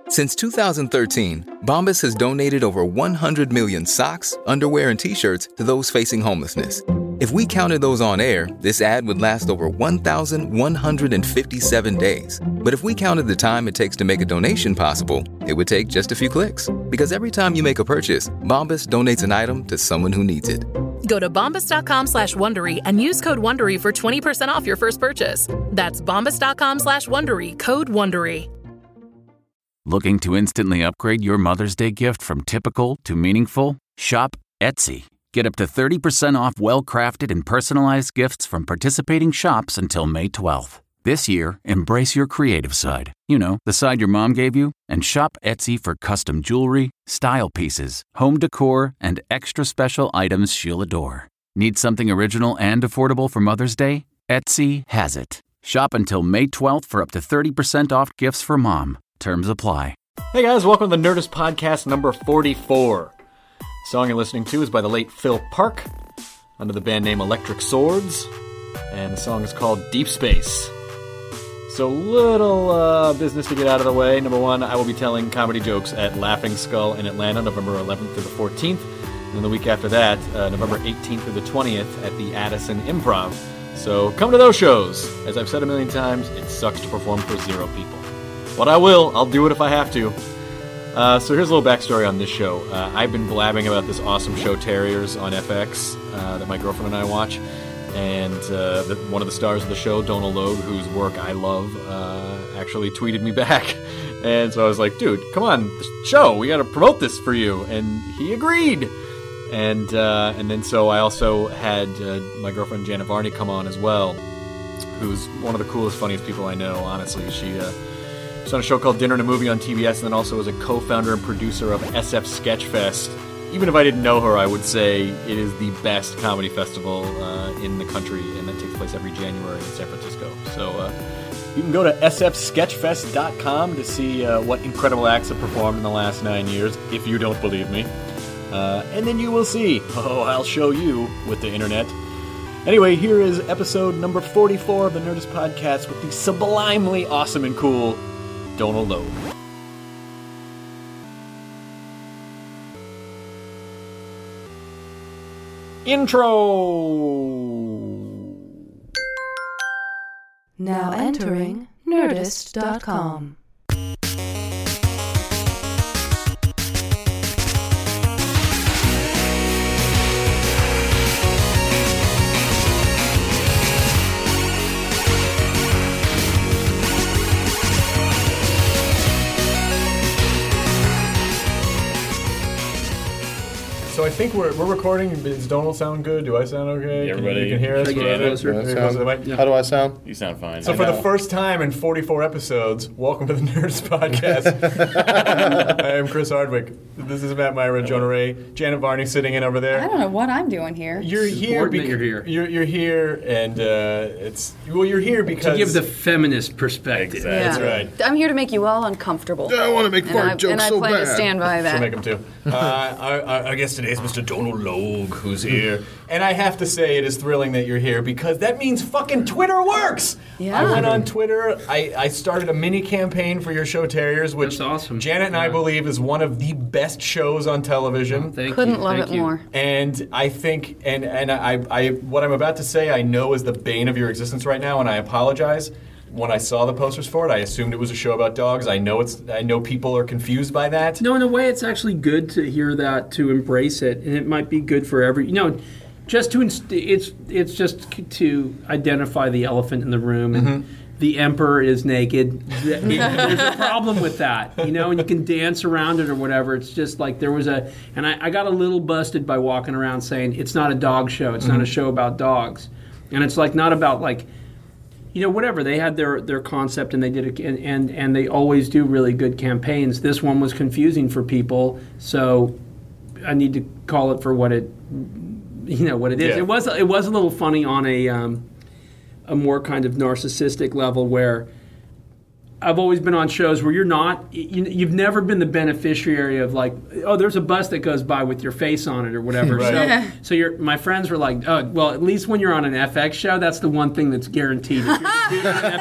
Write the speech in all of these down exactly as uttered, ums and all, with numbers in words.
Since two thousand thirteen, Bombas has donated over one hundred million socks, underwear, and T-shirts to those facing homelessness. If we counted those on air, this ad would last over one thousand one hundred fifty-seven days. But if we counted the time it takes to make a donation possible, it would take just a few clicks. Because every time you make a purchase, Bombas donates an item to someone who needs it. Go to bombas.com slash Wondery and use code Wondery for twenty percent off your first purchase. That's bombas.com slash Wondery, code Wondery. Looking to instantly upgrade your Mother's Day gift from typical to meaningful? Shop Etsy. Get up to thirty percent off well-crafted and personalized gifts from participating shops until May twelfth. This year, embrace your creative side. You know, the side your mom gave you. And shop Etsy for custom jewelry, style pieces, home decor, and extra special items she'll adore. Need something original and affordable for Mother's Day? Etsy has it. Shop until May twelfth for up to thirty percent off gifts for mom. Terms apply. Hey guys, welcome to the Nerdist Podcast number forty-four. The song you're listening to is by the late Phil Park, under the band name Electric Swords, and the song is called Deep Space. So little uh, business to get out of the way. Number one, I will be telling comedy jokes at Laughing Skull in Atlanta, November eleventh through the fourteenth, and then the week after that, uh, November eighteenth through the twentieth at the Addison Improv. So come to those shows. As I've said a million times, it sucks to perform for zero people. But I will. I'll do it if I have to. Uh, so here's a little backstory on this show. Uh, I've been blabbing about this awesome show, Terriers, on F X, uh, that my girlfriend and I watch. And uh, the, one of the stars of the show, Donald Logue, whose work I love, uh, actually tweeted me back. And so I was like, dude, come on, the show, we got to promote this for you. And he agreed. And uh, and then so I also had uh, my girlfriend, Janet Varney, come on as well, who's one of the coolest, funniest people I know, honestly. She... Uh, She's on a show called Dinner and a Movie on T B S, and then also is a co-founder and producer of S F Sketchfest. Even if I didn't know her, I would say it is the best comedy festival uh, in the country, and that takes place every January in San Francisco. So uh, you can go to s f sketchfest dot com to see uh, what incredible acts have performed in the last nine years, if you don't believe me. Uh, and then you will see. Oh, I'll show you with the internet. Anyway, here is episode number forty-four of the Nerdist Podcast with the sublimely awesome and cool Donald Logue. Intro! Now entering Nerdist dot com. So I think we're we're recording. Does Donald sound good? Do I sound okay? Everybody, can you, you can hear us? yeah, Sound, yeah. How do I sound? You sound fine. So I for know. the first time in forty-four episodes, welcome to the Nerds Podcast. I am Chris Hardwick. This is Matt Myra, Jonah Ray, Janet Varney sitting in over there. I don't know what I'm doing here. You're here because you're here. You're, you're here, and uh, it's well, you're here because to give the feminist perspective. Exactly. That's right. I'm here to make you all uncomfortable. I want to make and fart I, jokes and I so plan bad. to stand by She'll that. make them too. Uh, I, I, I guess today's Mister Donald Logue who's here, and I have to say it is thrilling that you're here because that means fucking Twitter works. Yeah. I went on Twitter. I, I started a mini campaign for your show Terriers, which That's awesome. Janet and I Yeah. believe is one of the best shows on television. Thank Couldn't you. love Thank it you. more. And I think, and and I, I, what I'm about to say, I know is the bane of your existence right now, and I apologize. When I saw the posters for it, I assumed it was a show about dogs. I know it's, I know people are confused by that. No, in a way, it's actually good to hear that, to embrace it, and it might be good for every. You know, just to inst- it's it's just c- to identify the elephant in the room. And Mm-hmm. the emperor is naked. Th- There's a problem with that, you know, and you can dance around it or whatever. It's just like there was a, and I, I got a little busted by walking around saying it's not a dog show. It's Mm-hmm. not a show about dogs, and it's like not about like. You know, whatever, they had their, their concept and they did it, and, and, and they always do really good campaigns. This one was confusing for people, so I need to call it for what it, you know, what it is. Yeah. It was it was a little funny on a um, a more kind of narcissistic level where I've always been on shows where you're not, you, you've never been the beneficiary of like, oh, there's a bus that goes by with your face on it or whatever. Right. So, so you're, my friends were like, oh, well, at least when you're on an F X show, that's the one thing that's guaranteed. If you're doing an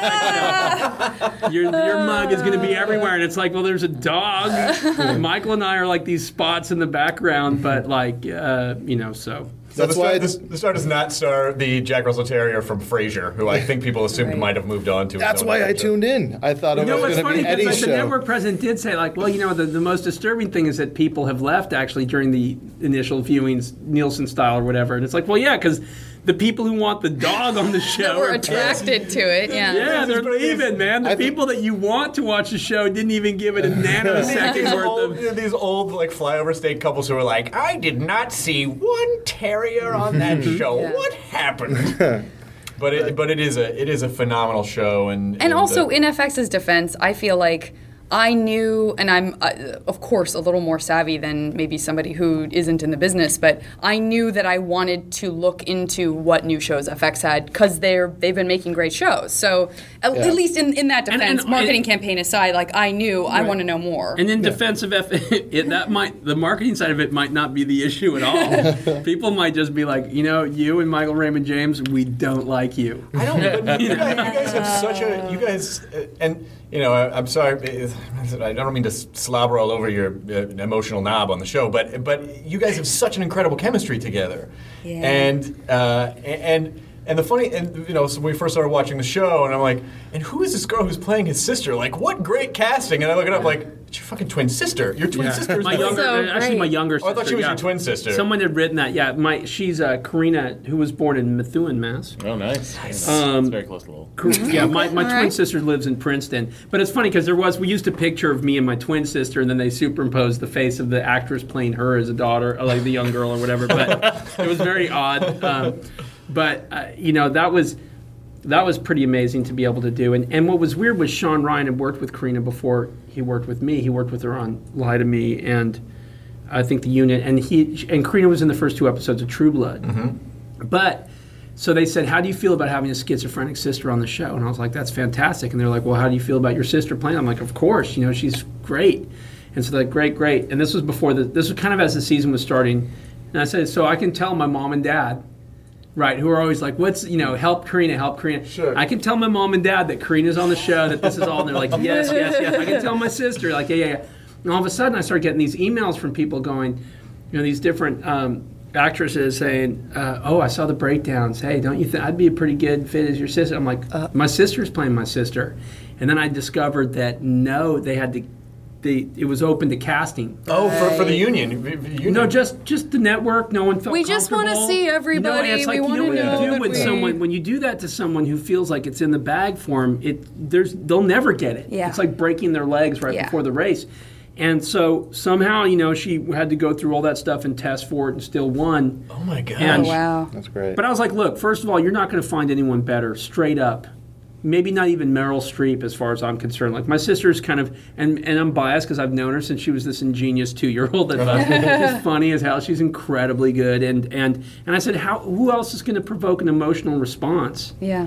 F X show, your, your mug is going to be everywhere. And it's like, well, there's a dog. Michael and I are like these spots in the background, but like, uh, you know, so. So the star, the, the star does not star the Jack Russell Terrier from Frasier, who I think people assumed Right. might have moved on to. That's why I tuned in. I thought it You know was what's going to funny? be Eddie's Because like, the show. network president did say, like, well, you know, the, the most disturbing thing is that people have left actually during the initial viewings, Nielsen style or whatever. And it's like, well, yeah, because the people who want the dog on the show We're are attracted to it, yeah. Yeah, they're leaving, man. The I th- people that you want to watch the show didn't even give it a these nanosecond worth old, of. you know, these old like flyover state couples who are like, I did not see one terrier on that show. Yeah. What happened? But it, but it is a it is a phenomenal show, and And also, uh, in F X's defense, I feel like I knew, and I'm, uh, of course, a little more savvy than maybe somebody who isn't in the business, but I knew that I wanted to look into what new shows F X had because they're they've been making great shows. So at, Yeah. at least in, in that And- defense, and- marketing and- campaign aside, like I knew I want to know more. And in defense of F, it, that might the marketing side of it might not be the issue at all. People might just be like, you know, you and Michael Raymond James, we don't like you. I don't. But you, guys, you guys have such a you guys uh, and you know I, I'm sorry. I don't mean to slobber all over your uh, emotional knob on the show, but but you guys have such an incredible chemistry together, Yeah. and uh, and. And the funny, and you know, so when we first started watching the show, and I'm like, and who is this girl who's playing his sister? Like, what great casting! And I look it up, like, it's your fucking twin sister. Your twin Yeah. sister is my the- younger, So actually great. my younger Oh, sister. I thought she was yeah. your twin sister. Someone had written that. Yeah, my she's uh, Karina, who was born in Methuen, Mass. Oh, nice. nice. Um, it's very close to Lowell. Cor- Yeah, my, my All twin right. sister lives in Princeton. But it's funny because there was, we used a picture of me and my twin sister, and then they superimposed the face of the actress playing her as a daughter, or like the young girl or whatever. But it was very odd. Um, but, uh, you know, that was that was pretty amazing to be able to do. And, and what was weird was Sean Ryan had worked with Karina before he worked with me. He worked with her on Lie to Me and I think The Unit. And, he, and Karina was in the first two episodes of True Blood. Mm-hmm. But... So they said, how do you feel about having a schizophrenic sister on the show? And I was like, that's fantastic. And they're like, well, how do you feel about your sister playing? I'm like, of course, you know, she's great. And so they're like, great, great. And this was before, the, this was kind of as the season was starting. And I said, so I can tell my mom and dad, right, who are always like, what's, you know, help Karina, help Karina. Sure. I can tell my mom and dad that Karina's on the show, that this is all. And they're like, yes, yes, yes. I can tell my sister, like, yeah, yeah, yeah. And all of a sudden I started getting these emails from people going, you know, these different... Um, actresses saying, uh, "Oh, I saw the breakdowns. Hey, don't you think I'd be a pretty good fit as your sister?" I'm like, uh, "My sister's playing my sister," and then I discovered that no, they had to. They, it was open to casting. Oh, for, for the union. the union. No, just just the network. No one felt. We just wanna comfortable. see You know, everybody. and it's like, We you know wanna what know you do that when we- someone when you do that to someone who feels like it's in the bag for them. It there's they'll never get it. Yeah. It's like breaking their legs right Yeah. before the race. And so somehow, you know, she had to go through all that stuff and test for it and still won. Oh my god. And- Oh, wow. That's great. But I was like, look, first of all, you're not going to find anyone better, straight up. Maybe not even Meryl Streep, as far as I'm concerned. Like, my sister's kind of, and, and I'm biased because I've known her since she was this ingenious two-year-old that was she's funny as hell. She's incredibly good. And, and, and I said, how? Who else is going to provoke an emotional response? Yeah.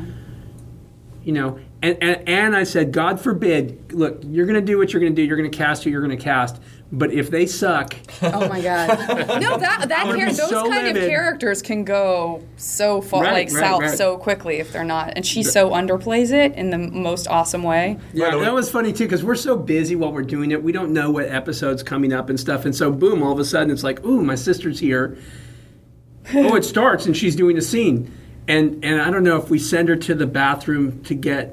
You know, and, and, and I said, God forbid, look, you're going to do what you're going to do. You're going to cast who you're going to cast. But if they suck... Oh my God! No, that that I'm gonna char- be those so kind livid. of characters can go so far, Right, like right, south, right. so quickly if they're not. And she so underplays it in the most awesome way. Yeah, the way- that was funny too because we're so busy while we're doing it. We don't know what episode's coming up and stuff. And so, boom, all of a sudden it's like, ooh, my sister's here. Oh, it starts and she's doing a scene. And and I don't know if we send her to the bathroom to get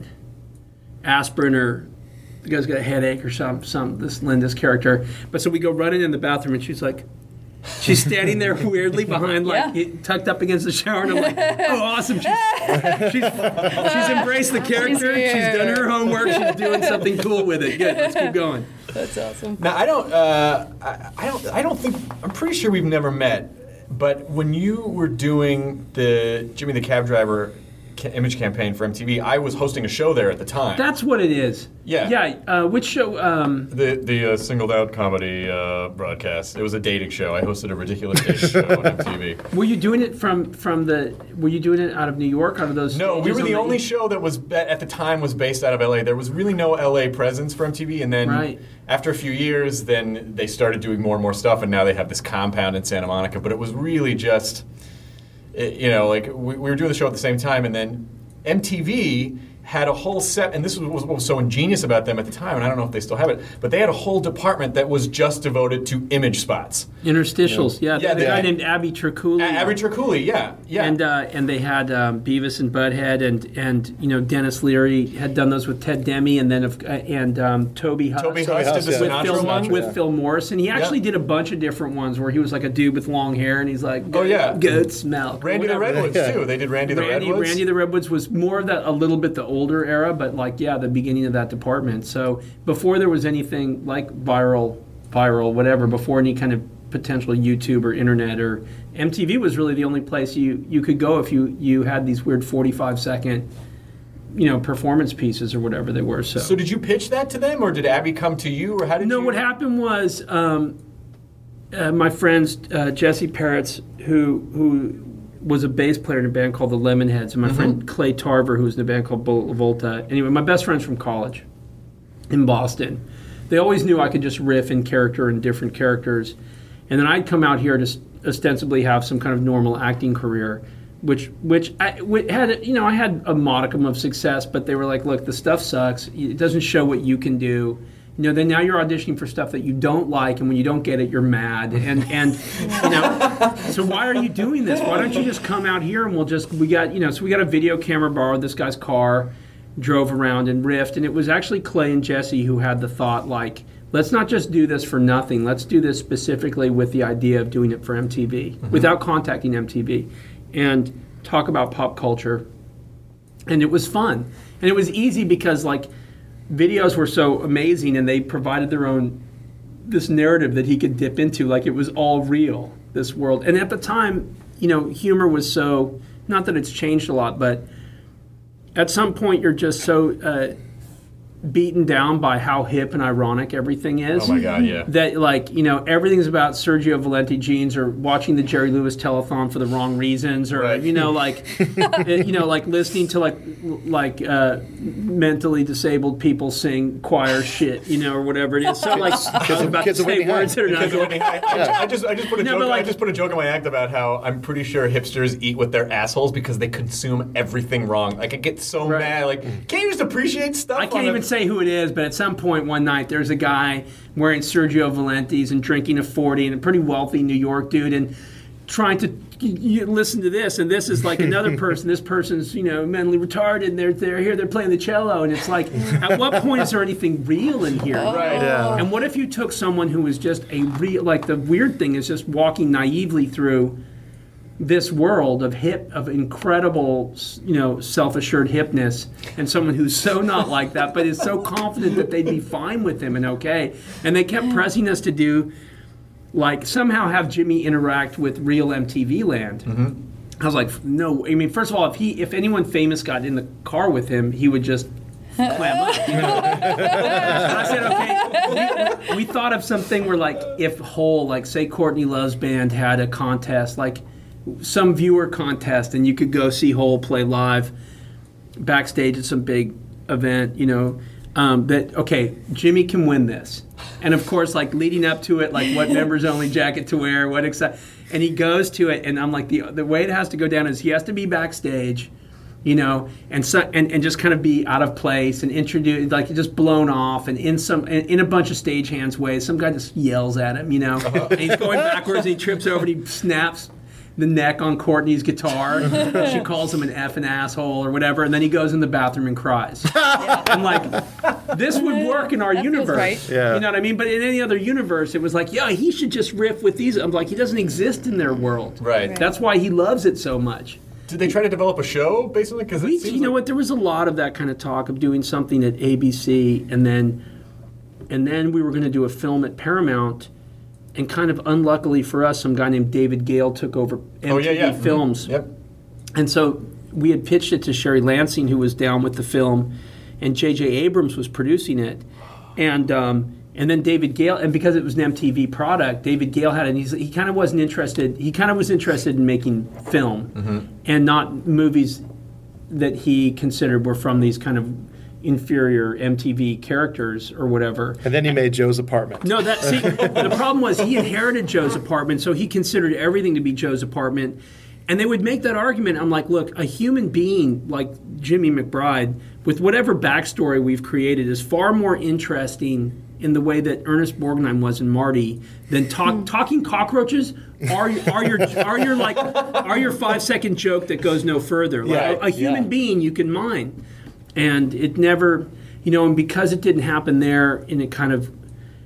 aspirin or the guy's got a headache or some, some this Linda's character. But so we go running in the bathroom and she's like, she's standing there weirdly behind, like Yeah. it- tucked up against the shower, and I'm like, "Oh, awesome! She's she's, she's embraced the character. She's, here. done her homework. She's doing something cool with it. Good. Let's keep going." That's awesome. Now I don't. Uh, I, I don't. I don't think. I'm pretty sure we've never met. But when you were doing the Jimmy the Cab Driver ca- image campaign for M T V. I was hosting a show there at the time. That's what it is. Yeah. Yeah. Uh, which show? Um, the the uh, singled out comedy uh, broadcast. It was a dating show. I hosted a ridiculous dating show on M T V. Were you doing it from from the? Were you doing it out of New York? Out of those? No, we stages were on the only show that was at the time was based out of L A. There was really no L A presence for M T V, and then Right. after a few years, then they started doing more and more stuff, and now they have this compound in Santa Monica. But it was really just, it- you know, like we, we were doing the show at the same time, and then M T V had a whole set, and this was what was so ingenious about them at the time, and I don't know if they still have it, but they had a whole department that was just devoted to image spots. Interstitials, yeah. Yeah, the they- guy named Abby Triculi. A- Abby Triculi, yeah, yeah. And uh, and they had um, Beavis and Butthead, and and you know Dennis Leary had done those with Ted Demme, and then of, uh, and um, Toby Huss. Toby Huss did the with Sinatra Phil, one. with Phil Morrison. He actually Yeah. did a bunch of different ones where he was like a dude with long hair, and he's like, Oh, yeah. goat's milk. or Randy the whatever. Redwoods, Yeah. too. They did Randy the Randy, Redwoods. Randy the Redwoods was more of that, a little bit the older era, but like, yeah, the beginning of that department. So before there was anything like viral, viral, whatever, before any kind of potential YouTube or internet or M T V was really the only place you, you could go if you, you had these weird forty-five second, you know, performance pieces or whatever they were. So, So did you pitch that to them, or did Abby come to you, or how did no, you? what happened was um, uh, my friends uh, Jesse Peretz, who who was a bass player in a band called the Lemonheads, and my Mm-hmm. friend Clay Tarver, who was in a band called Vol- Volta. Anyway, my best friends from college in Boston. They always knew I could just riff in character and different characters, and then I'd come out here to s- ostensibly have some kind of normal acting career, which which I wh- had, you know, I had a modicum of success, but they were like, look, the stuff sucks. It doesn't show what you can do. You know, then now you're auditioning for stuff that you don't like, and when you don't get it, you're mad. And and you know, so why are you doing this? Why don't you just come out here and we'll just we got you know, so we got a video camera, borrowed this guy's car, drove around and riffed, and it was actually Clay and Jesse who had the thought like, let's not just do this for nothing. Let's do this specifically with the idea of doing it for M T V without contacting M T V, and talk about pop culture. And it was fun, and it was easy because like. Videos were so amazing, and they provided their own this narrative that he could dip into, like it was all real, this world. And at the time, you know, humor was so, not that it's changed a lot, but at some point you're just so uh, beaten down by how hip and ironic everything is. Oh my God, yeah. That like, you know, everything's about Sergio Valenti jeans, or watching the Jerry Lewis telethon for the wrong reasons, or Right. you know, like you know, like listening to like like uh, mentally disabled people sing choir shit, you know, or whatever it is. So like I was about to kids of say Whitney words that are not Because of good. Whitney High. I, I just I just put a No, joke but I like- just put a joke in my act about how I'm pretty sure hipsters eat with their assholes because they consume everything wrong. Like I get so Right. mad. Like can't you just appreciate stuff? I on can't a- even say who it is, but at some point one night there's a guy wearing Sergio Valenti's and drinking a forty, and a pretty wealthy New York dude, and trying to you, you listen to this, and this is like another person. This person's, you know, mentally retarded, and they're they're here, they're playing the cello, and it's like, at what point is there anything real in here? Right. Yeah. And what if you took someone who was just a real, like the weird thing is just walking naively through this world of hip, of incredible, you know, self-assured hipness, and someone who's so not like that, but is so confident that they'd be fine with him and okay. And they kept pressing us to do, like, somehow have Jimmy interact with real M T V land. I was like, no. I mean, first of all, if he, if anyone famous got in the car with him, he would just clam up. You know? And I said, okay. We, we thought of something where, like, if Hole, like, say, Courtney Love's band had a contest, like some viewer contest, and you could go see Hole play live backstage at some big event, you know. Um, that okay, Jimmy can win this, and of course, like leading up to it, like what members only jacket to wear, what exci- and he goes to it, and I'm like, the the way it has to go down is he has to be backstage, you know, and so and, and just kind of be out of place and introduce, like just blown off, and in some in, in a bunch of stagehands ways, some guy just yells at him, you know, and he's going backwards, and he trips over, and he snaps the neck on Courtney's guitar. She calls him an effing asshole or whatever, and then he goes in the bathroom and cries. I'm like, this would work in our That feels universe. right. Yeah. You know what I mean? But in any other universe, it was like, yeah, he should just riff with these. I'm like, he doesn't exist in their world. Right. Right. That's why he loves it so much. Did they try to develop a show basically? Because We, you know what? There was a lot of that kind of talk of doing something at A B C, and then, and then we were going to do a film at Paramount. And kind of unluckily for us, some guy named David Gale took over M T V Oh yeah, yeah. Films. Mhm. Yep. And so we had pitched it to Sherry Lansing, who was down with the film, and J J Abrams was producing it, and um, and then David Gale, and because it was an M T V product, David Gale had it. And he's, he kind of wasn't interested. He kind of was interested in making film, mm-hmm. and not movies that he considered were from these kind of inferior M T V characters or whatever. And then he made Joe's Apartment. No, that see, the problem was he inherited Joe's Apartment, so he considered everything to be Joe's Apartment. And they would make that argument. I'm like, look, a human being like Jimmy McBride, with whatever backstory we've created, is far more interesting in the way that Ernest Borgnine was in Marty than talk, talking cockroaches are are your are your like are your five second joke that goes no further. Like yeah, a, a human yeah. being you can mine. And it never, you know, and because it didn't happen there, and it kind of,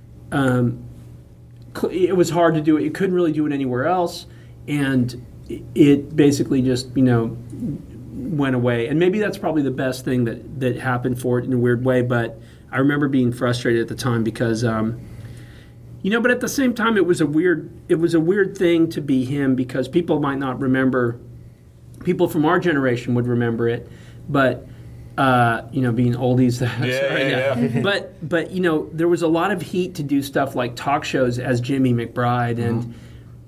um, it was hard to do it. You couldn't really do it anywhere else, and it basically just, you know, went away. And maybe that's probably the best thing that, that happened for it in a weird way. But I remember being frustrated at the time because, um, you know, but at the same time, it was a weird, it was a weird thing to be him because people might not remember. People from our generation would remember it, but. Uh, you know, being oldies. Yeah, sorry, yeah, yeah. But, but you know, there was a lot of heat to do stuff like talk shows as Jimmy McBride, and mm-hmm.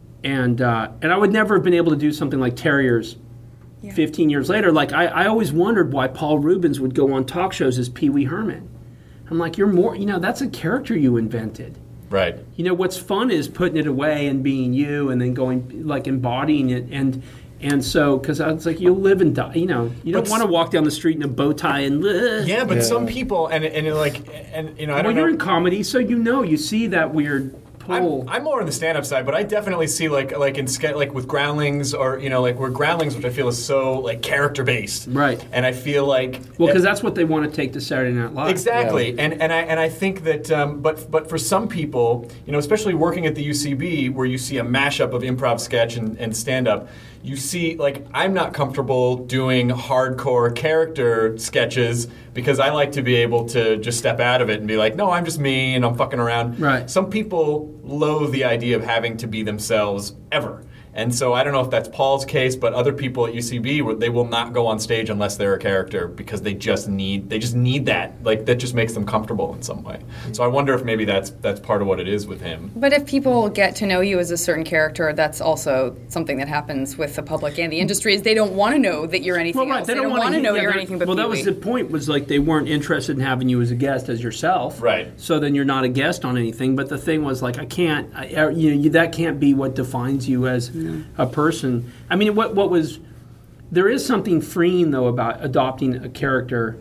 and uh, and I would never have been able to do something like Terriers yeah. fifteen years later. Like, I, I always wondered why Paul Rubens would go on talk shows as Pee Wee Herman. I'm like, you're more, you know, that's a character you invented. Right. You know, what's fun is putting it away and being you and then going, like, embodying it. And And so, because I was like, you'll live and die. You know, you don't want to walk down the street in a bow tie and. Ugh. Yeah, but yeah. some people, and and like, and you know, I don't well, know. you're in comedy, so you know, you see that weird pull. I'm, I'm more on the stand-up side, but I definitely see like like in ske- like with Groundlings, or you know, like where Groundlings, which I feel is so like character-based, right? And I feel like well, because that's what they want to take to Saturday Night Live. Exactly, yeah. and and I and I think that, um, but but for some people, you know, especially working at the U C B, where you see a mashup of improv, sketch, and, and stand-up. You see, like, I'm not comfortable doing hardcore character sketches because I like to be able to just step out of it and be like, no, I'm just me and I'm fucking around. Right. Some people loathe the idea of having to be themselves ever. And so I don't know if that's Paul's case, but other people at U C B, they will not go on stage unless they're a character because they just need they just need that. Like, that just makes them comfortable in some way. So I wonder if maybe that's that's part of what it is with him. But if people get to know you as a certain character, that's also something that happens with the public and the industry, is they don't want to know that you're anything well, right. else. They, they don't, don't want to know yeah, you're anything but Well, that Pee-wee. was the point, was like they weren't interested in having you as a guest as yourself. Right. So then you're not a guest on anything. But the thing was, like, I can't, I, you know, you, that can't be what defines you as yeah. a person. I mean, what what was there is something freeing though about adopting a character,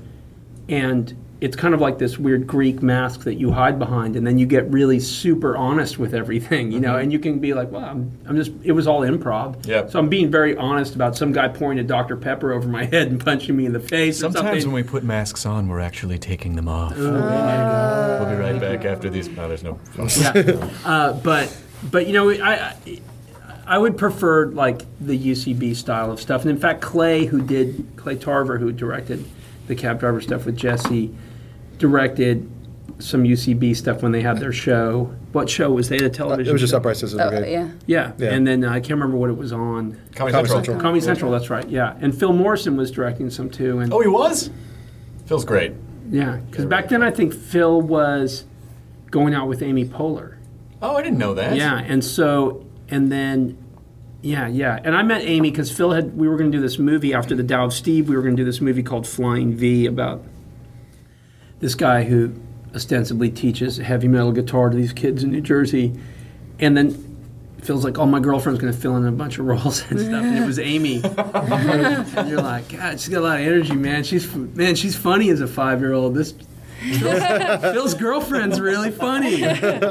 and it's kind of like this weird Greek mask that you hide behind, and then you get really super honest with everything, you know, mm-hmm. and you can be like, well, I'm, I'm just, it was all improv. Yep. So I'm being very honest about some guy pouring a Doctor Pepper over my head and punching me in the face. Sometimes when we put masks on, we're actually taking them off. Oh, uh, we'll be right back after these. No, there's no. yeah. uh, but but you know, I. I I would prefer like the U C B style of stuff, and in fact, Clay, who did Clay Tarver, who directed the cab driver stuff with Jesse, directed some U C B stuff when they had their show. What show was they? The television. Uh, it was just show? Upright Citizens Oh, Brigade. yeah. yeah, yeah. And then uh, I can't remember what it was on. Comedy, Comedy Central. Central. Comedy Central. That's right. Yeah, and Phil Morrison was directing some too. And Oh, he was? Phil's great. yeah, because back then I think Phil was going out with Amy Poehler. Oh, I didn't know that. Yeah, and so. And then, yeah, yeah. And I met Amy because Phil had, we were going to do this movie after the Dow of Steve. We were going to do this movie called Flying V about this guy who ostensibly teaches heavy metal guitar to these kids in New Jersey. And then Phil's like, oh, my girlfriend's going to fill in a bunch of roles and stuff. And it was Amy. And you're like, God, she's got a lot of energy, man. She's, man, she's funny as a five-year-old. This Phil's, Phil's girlfriend's really funny.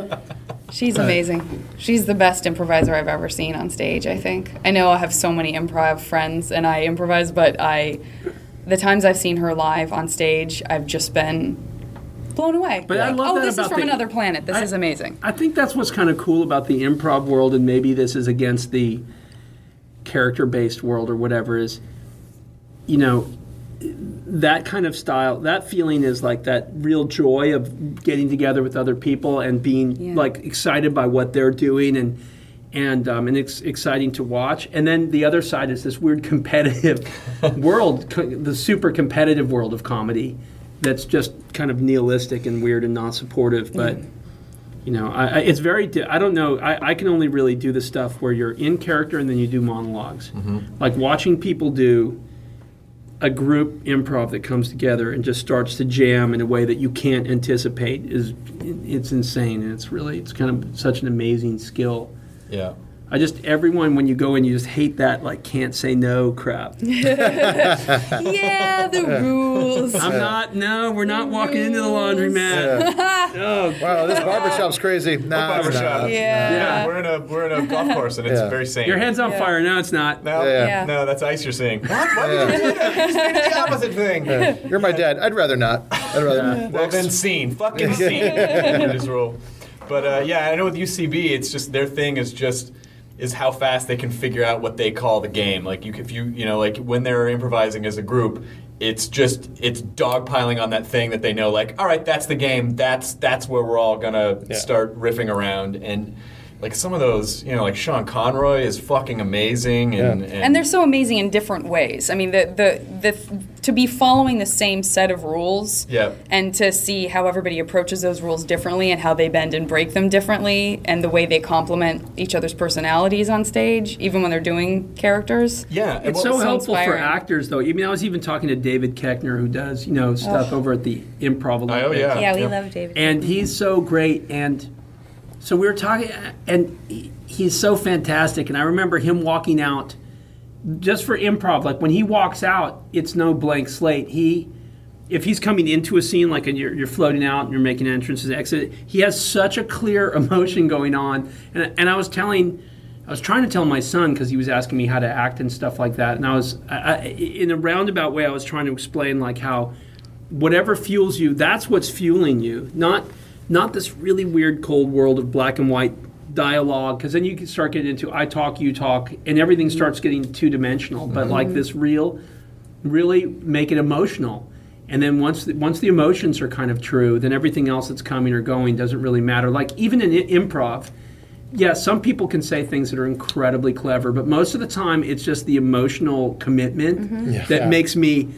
She's amazing. She's the best improviser I've ever seen on stage, I think. I know I have so many improv friends and I improvise, but I, the times I've seen her live on stage, I've just been blown away. But I love oh, that this about is from the, another planet. This I, is amazing. I think that's what's kind of cool about the improv world, and maybe this is against the character-based world or whatever, is, you know, that kind of style, that feeling is like that real joy of getting together with other people and being Yeah. like excited by what they're doing, and and um, and it's exciting to watch. And then the other side is this weird competitive world, co- the super competitive world of comedy that's just kind of nihilistic and weird and non-supportive. But, you know, I, I, it's very, di- I don't know, I, I can only really do the stuff where you're in character and then you do monologues. Mm-hmm. Like watching people do a group improv that comes together and just starts to jam in a way that you can't anticipate is, it's insane. And it's really, it's kind of such an amazing skill. Yeah. I just, everyone, when you go in, you just hate that, like, can't say no crap. Yeah, the rules. I'm not, no, we're not walking into the laundromat. No. Wow, this barbershop's crazy. Nah, it's Barbershop. not. Yeah. Yeah, we're in a we're in a golf course and it's Yeah. very sane. Your hand's on Yeah. fire. No, it's not. No, Yeah. Yeah. no, that's ice you're seeing. What? Why did you do that? You just made it the opposite thing. Yeah. You're my dad. I'd rather not. I'd rather not. Well, then scene. Fucking scene. In his role. But uh, yeah, I know with U C B, it's just their thing is just is how fast they can figure out what they call the game. Like you, if you, you know, like when they're improvising as a group, it's just it's dogpiling on that thing that they know. Like, all right, that's the game. That's that's where we're all gonna Yeah. start riffing around. And like some of those, you know, like Sean Conroy is fucking amazing, and Yeah. and, And they're so amazing in different ways. I mean, the the the to be following the same set of rules, Yeah. and to see how everybody approaches those rules differently and how they bend and break them differently, and the way they complement each other's personalities on stage, even when they're doing characters. yeah, and It's well, so so helpful for inspiring. actors, though. I mean, I was even talking to David Keckner, who does, you know, stuff over at the Improv Olympics. Oh, yeah. Yeah, we Yeah. love David. And he's so great. And so we were talking, and he- he's so fantastic. And I remember him walking out just for improv. Like when he walks out, it's no blank slate. He, if he's coming into a scene, like and you're, you're floating out and you're making entrances, exit, he has such a clear emotion going on. And, and I was telling, I was trying to tell my son because he was asking me how to act and stuff like that. And I was, I, I, in a roundabout way, I was trying to explain like how whatever fuels you, that's what's fueling you, not not this really weird cold world of black and white dialogue, because then you can start getting into I talk, you talk, and everything starts getting two-dimensional. But like this real, really make it emotional. And then once the, once the emotions are kind of true, then everything else that's coming or going doesn't really matter. Like even in i- improv, yeah, some people can say things that are incredibly clever, but most of the time it's just the emotional commitment Yeah. that Yeah. makes me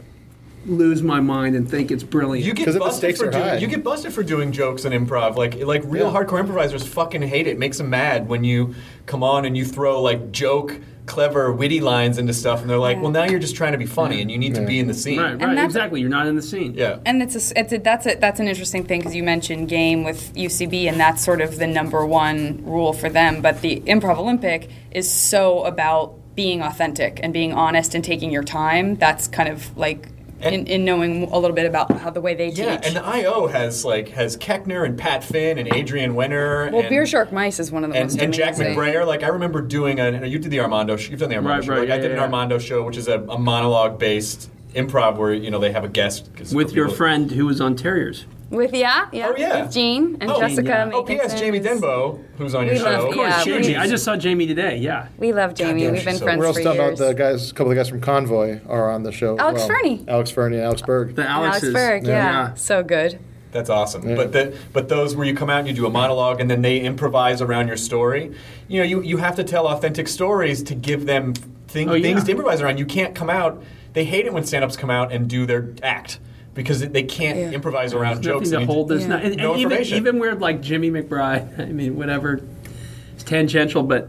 lose my mind and think it's brilliant. You get 'Cause if the busted stakes for are doing high. you get busted for doing jokes and improv. Like like real Yeah. hardcore improvisers fucking hate it. It makes them mad when you come on and you throw like joke, clever, witty lines into stuff, and they're like, "Well, now you're just trying to be funny, and you need to Yeah. be in the scene." Right, right, that's- exactly. You're not in the scene. Yeah. And it's a, it's a, that's a, that's an interesting thing because you mentioned game with U C B, and that's sort of the number one rule for them. But the Improv Olympic is so about being authentic and being honest and taking your time. That's kind of like And- in, in knowing a little bit about how the way they Yeah, teach. and the I O has like has Keckner and Pat Finn and Adrian Wenner. well, and, Beer Shark Mice is one of the and, most and Jack amazing. McBrayer. Like I remember doing a you did the Armando. sh- You've done the Armando Right, show. right, Like, I yeah, did an yeah. Armando show, which is a, a monologue based improv where you know they have a guest 'cause With for your people- friend who was on Terriers. With yeah, yeah, Oh, yeah. with Jean and Oh, Jessica. yeah. Oh, P S. Makinson. Jamie Denbo, who's on your We show. love- Of course, Yeah, Jamie. we- I just saw Jamie today, yeah. We love Jamie. damn, We've she's been so- friends We're for also talking years. about the guys, a couple of the guys from Convoy are on the show. as Alex well. Fernie. Alex Fernie and Alex Berg. The And Alexes. Alex Berg, yeah. Yeah. so good. That's awesome. Yeah. But the, but those where you come out and you do a monologue and then they improvise around your story. You know, you, you have to tell authentic stories to give them thing, Oh, yeah. things to improvise around. You can't come out. They hate it when stand-ups come out and do their act because they can't Yeah. improvise around There's jokes. nothing to and you- hold this. Yeah. Not, and, No and even, information. even weird like Jimmy McBride, I mean, whatever, it's tangential, but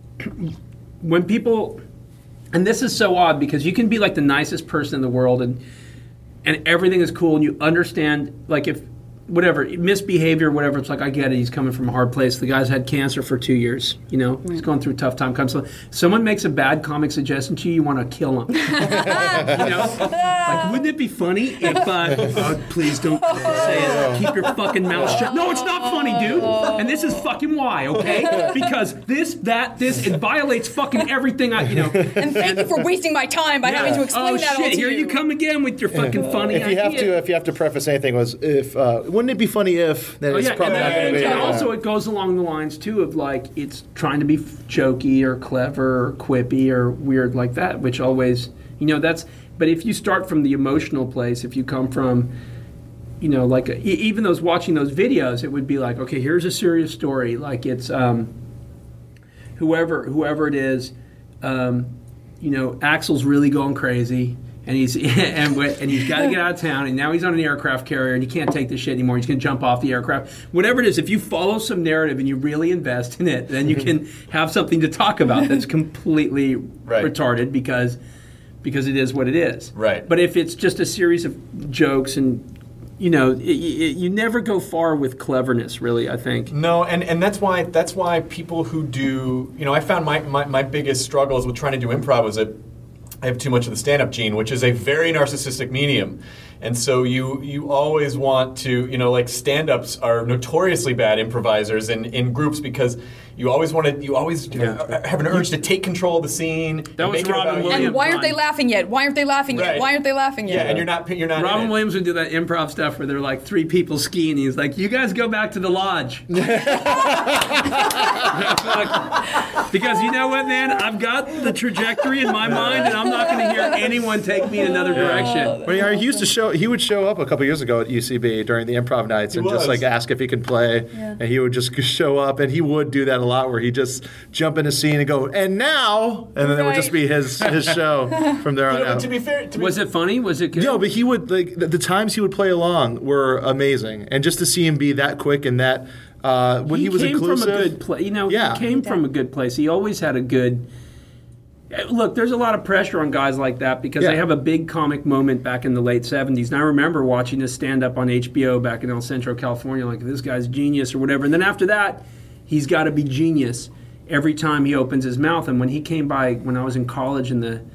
when people, and this is so odd because you can be like the nicest person in the world and and everything is cool and you understand, like if, whatever, misbehavior, whatever, it's like, I get it, he's coming from a hard place. The guy's had cancer for two years, you know, he's going through a tough time. Comes, someone makes a bad comic suggestion to you, you want to kill him. You know? Like, wouldn't it be funny if, uh, oh, please don't say it, keep your fucking mouth shut. No, it's not funny, dude. And this is fucking why, okay? Because this, that, this, it violates fucking everything I, you know. And thank you for wasting my time by having to explain oh, that all shit, to here you. you come again with your fucking funny If you have idea. to, if you have to preface anything, was if uh, wouldn't it be funny if? Then Oh, it's yeah, probably and, not going and- to be. and uh, also it goes along the lines too of like it's trying to be f- jokey or clever or quippy or weird like that, which always, you know, that's. But if you start from the emotional place, if you come from, you know, like e- even those watching those videos, it would be like, okay, here's a serious story, like it's. Um, whoever whoever it is, um, you know, Axel's really going crazy. And he's and, and he's got to get out of town, and now he's on an aircraft carrier, and he can't take this shit anymore. He's going to jump off the aircraft. Whatever it is, if you follow some narrative and you really invest in it, then you can have something to talk about that's completely right. retarded because because it is what it is. Right. But if it's just a series of jokes and you know, it, it, you never go far with cleverness, really, I think. No, and, and that's why that's why people who do, you know, I found my, my, my biggest struggles with trying to do improv was that I have too much of the stand-up gene, which is a very narcissistic medium. And so you you always want to, you know, like stand-ups are notoriously bad improvisers in, in groups because you always want to, you always yeah. have an urge to take control of the scene. That was Robin Williams. And why aren't they laughing yet? Why aren't they laughing right. yet? Why aren't they laughing yet? Yeah, and you're not, you're not. Robin Williams would do that improv stuff where they're like three people skiing. And he's like, "You guys go back to the lodge." Because you know what, man? I've got the trajectory in my mind, and I'm not going to hear anyone take me in another direction. Well, yeah, he used to show. He would show up a couple years ago at U C B during the improv nights he and was. just like ask if he could play, yeah. and he would just show up, and he would do that a lot, where he just jump in a scene and go, "And now," and then right. it would just be his his show from there on you know, out. To be fair, to be was it funny? Was it good? No, but he would like the, the times he would play along were amazing, and just to see him be that quick and that. Uh, when he, he was came inclusive, from a good place. You know, yeah. he came from a good place. He always had a good. Look, there's a lot of pressure on guys like that because yeah. they have a big comic moment back in the late seventies. And I remember watching this stand up on H B O back in El Centro, California. Like, this guy's genius or whatever. And then after that, he's got to be genius every time he opens his mouth. And when he came by, when I was in college in the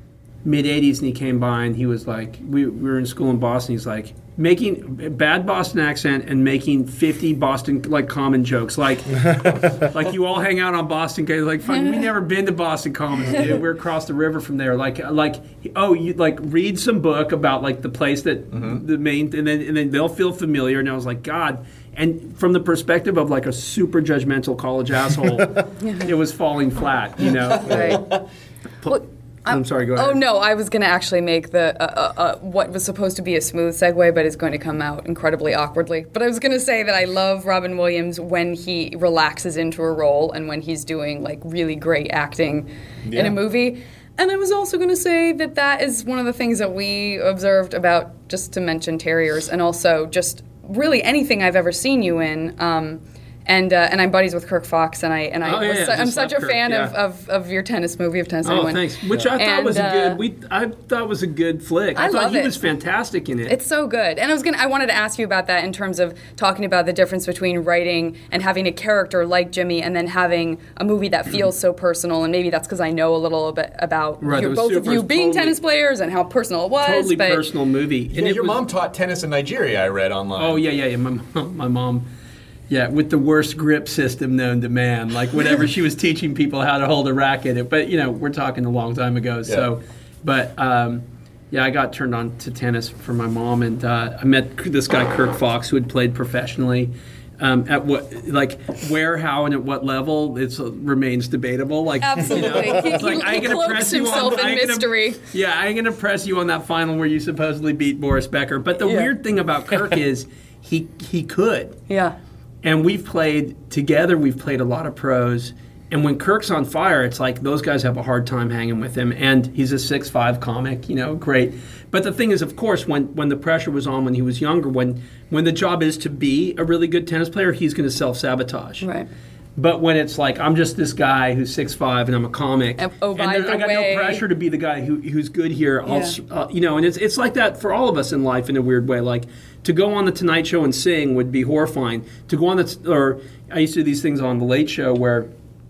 mid eighties, and he came by and he was like, we, we were in school in Boston. He's like, making a bad Boston accent and making fifty Boston like common jokes, like like you all hang out on Boston. Like, fine, we never been to Boston Commons, dude. We're across the river from there. Like like oh, you like read some book about like the place that mm-hmm. the main, and then and then they'll feel familiar. And I was like, God. And from the perspective of like a super judgmental college asshole, it was falling flat, you know. Right. Well, I'm sorry, go ahead. Oh, no, I was going to actually make the uh, uh, uh, what was supposed to be a smooth segue, but is going to come out incredibly awkwardly. But I was going to say that I love Robin Williams when he relaxes into a role and when he's doing, like, really great acting yeah. in a movie. And I was also going to say that that is one of the things that we observed about, just to mention Terriers, and also just really anything I've ever seen you in. Um, And uh, and I'm buddies with Kirk Fox, and I and I oh, yeah, was, yeah, I'm such a Kirk, fan yeah. of, of, of your tennis movie of Tennis Oh, Anyone. thanks. Which I thought and, was a uh, good. We I thought was a good flick. I, I thought love he it. was fantastic in it. It's so good. And I was gonna I wanted to ask you about that in terms of talking about the difference between writing and having a character like Jimmy, and then having a movie that feels so personal. And maybe that's because I know a little bit about right, your, both of you being totally, tennis players and how personal it was. Totally but personal movie. Yeah, and it your was, mom taught tennis in Nigeria. I read online. Oh yeah, yeah, yeah. My mom, my mom. Yeah, with the worst grip system known to man. Like, whatever she was teaching people how to hold a racket. But, you know, we're talking a long time ago. Yeah. So, but, um, yeah, I got turned on to tennis from my mom. And uh, I met this guy, Kirk Fox, who had played professionally. Um, at what, like, where, how, and at what level, it uh, remains debatable. Like, absolutely. You know, it's he like, he, I he gonna cloaks press you himself on, in I gonna, mystery. Yeah, I ain't going to press you on that final where you supposedly beat Boris Becker. But the yeah. weird thing about Kirk is he he could. Yeah. And we've played together, we've played a lot of pros. And when Kirk's on fire, it's like those guys have a hard time hanging with him. And he's a six five comic, you know, great. But the thing is, of course, when, when the pressure was on when he was younger, when when the job is to be a really good tennis player, he's going to self-sabotage. Right. But when it's like, I'm just this guy who's six five and I'm a comic, and, oh, by and the I got way, no pressure to be the guy who who's good here. Yeah. I'll, uh, you know, and it's it's like that for all of us in life in a weird way. Like, to go on the Tonight Show and sing would be horrifying. To go on the, or I used to do these things on the Late Show where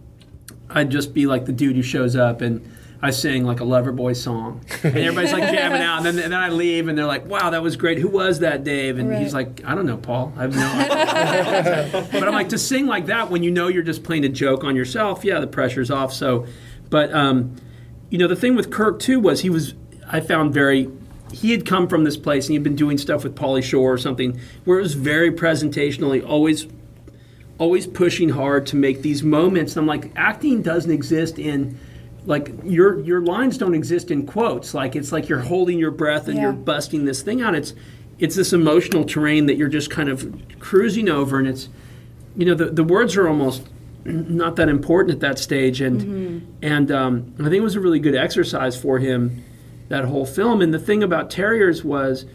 I'd just be like the dude who shows up and I sing like a Loverboy song, and everybody's like jamming out, and then, and then I leave, and they're like, "Wow, that was great. Who was that, Dave?" And right. he's like, "I don't know, Paul. I have no idea." But I'm like, to sing like that when you know you're just playing a joke on yourself, yeah, the pressure's off. So, but um, you know, the thing with Kirk too was he was, I found very, he had come from this place and he'd been doing stuff with Pauly Shore or something where it was very presentationally, always, always pushing hard to make these moments. And I'm like, acting doesn't exist in. Like, your your lines don't exist in quotes. Like, it's like you're holding your breath and yeah. you're busting this thing out. It's it's this emotional terrain that you're just kind of cruising over, and it's, you know, the, the words are almost not that important at that stage. And Mm-hmm. and um, I think it was a really good exercise for him, that whole film. And the thing about Terriers was,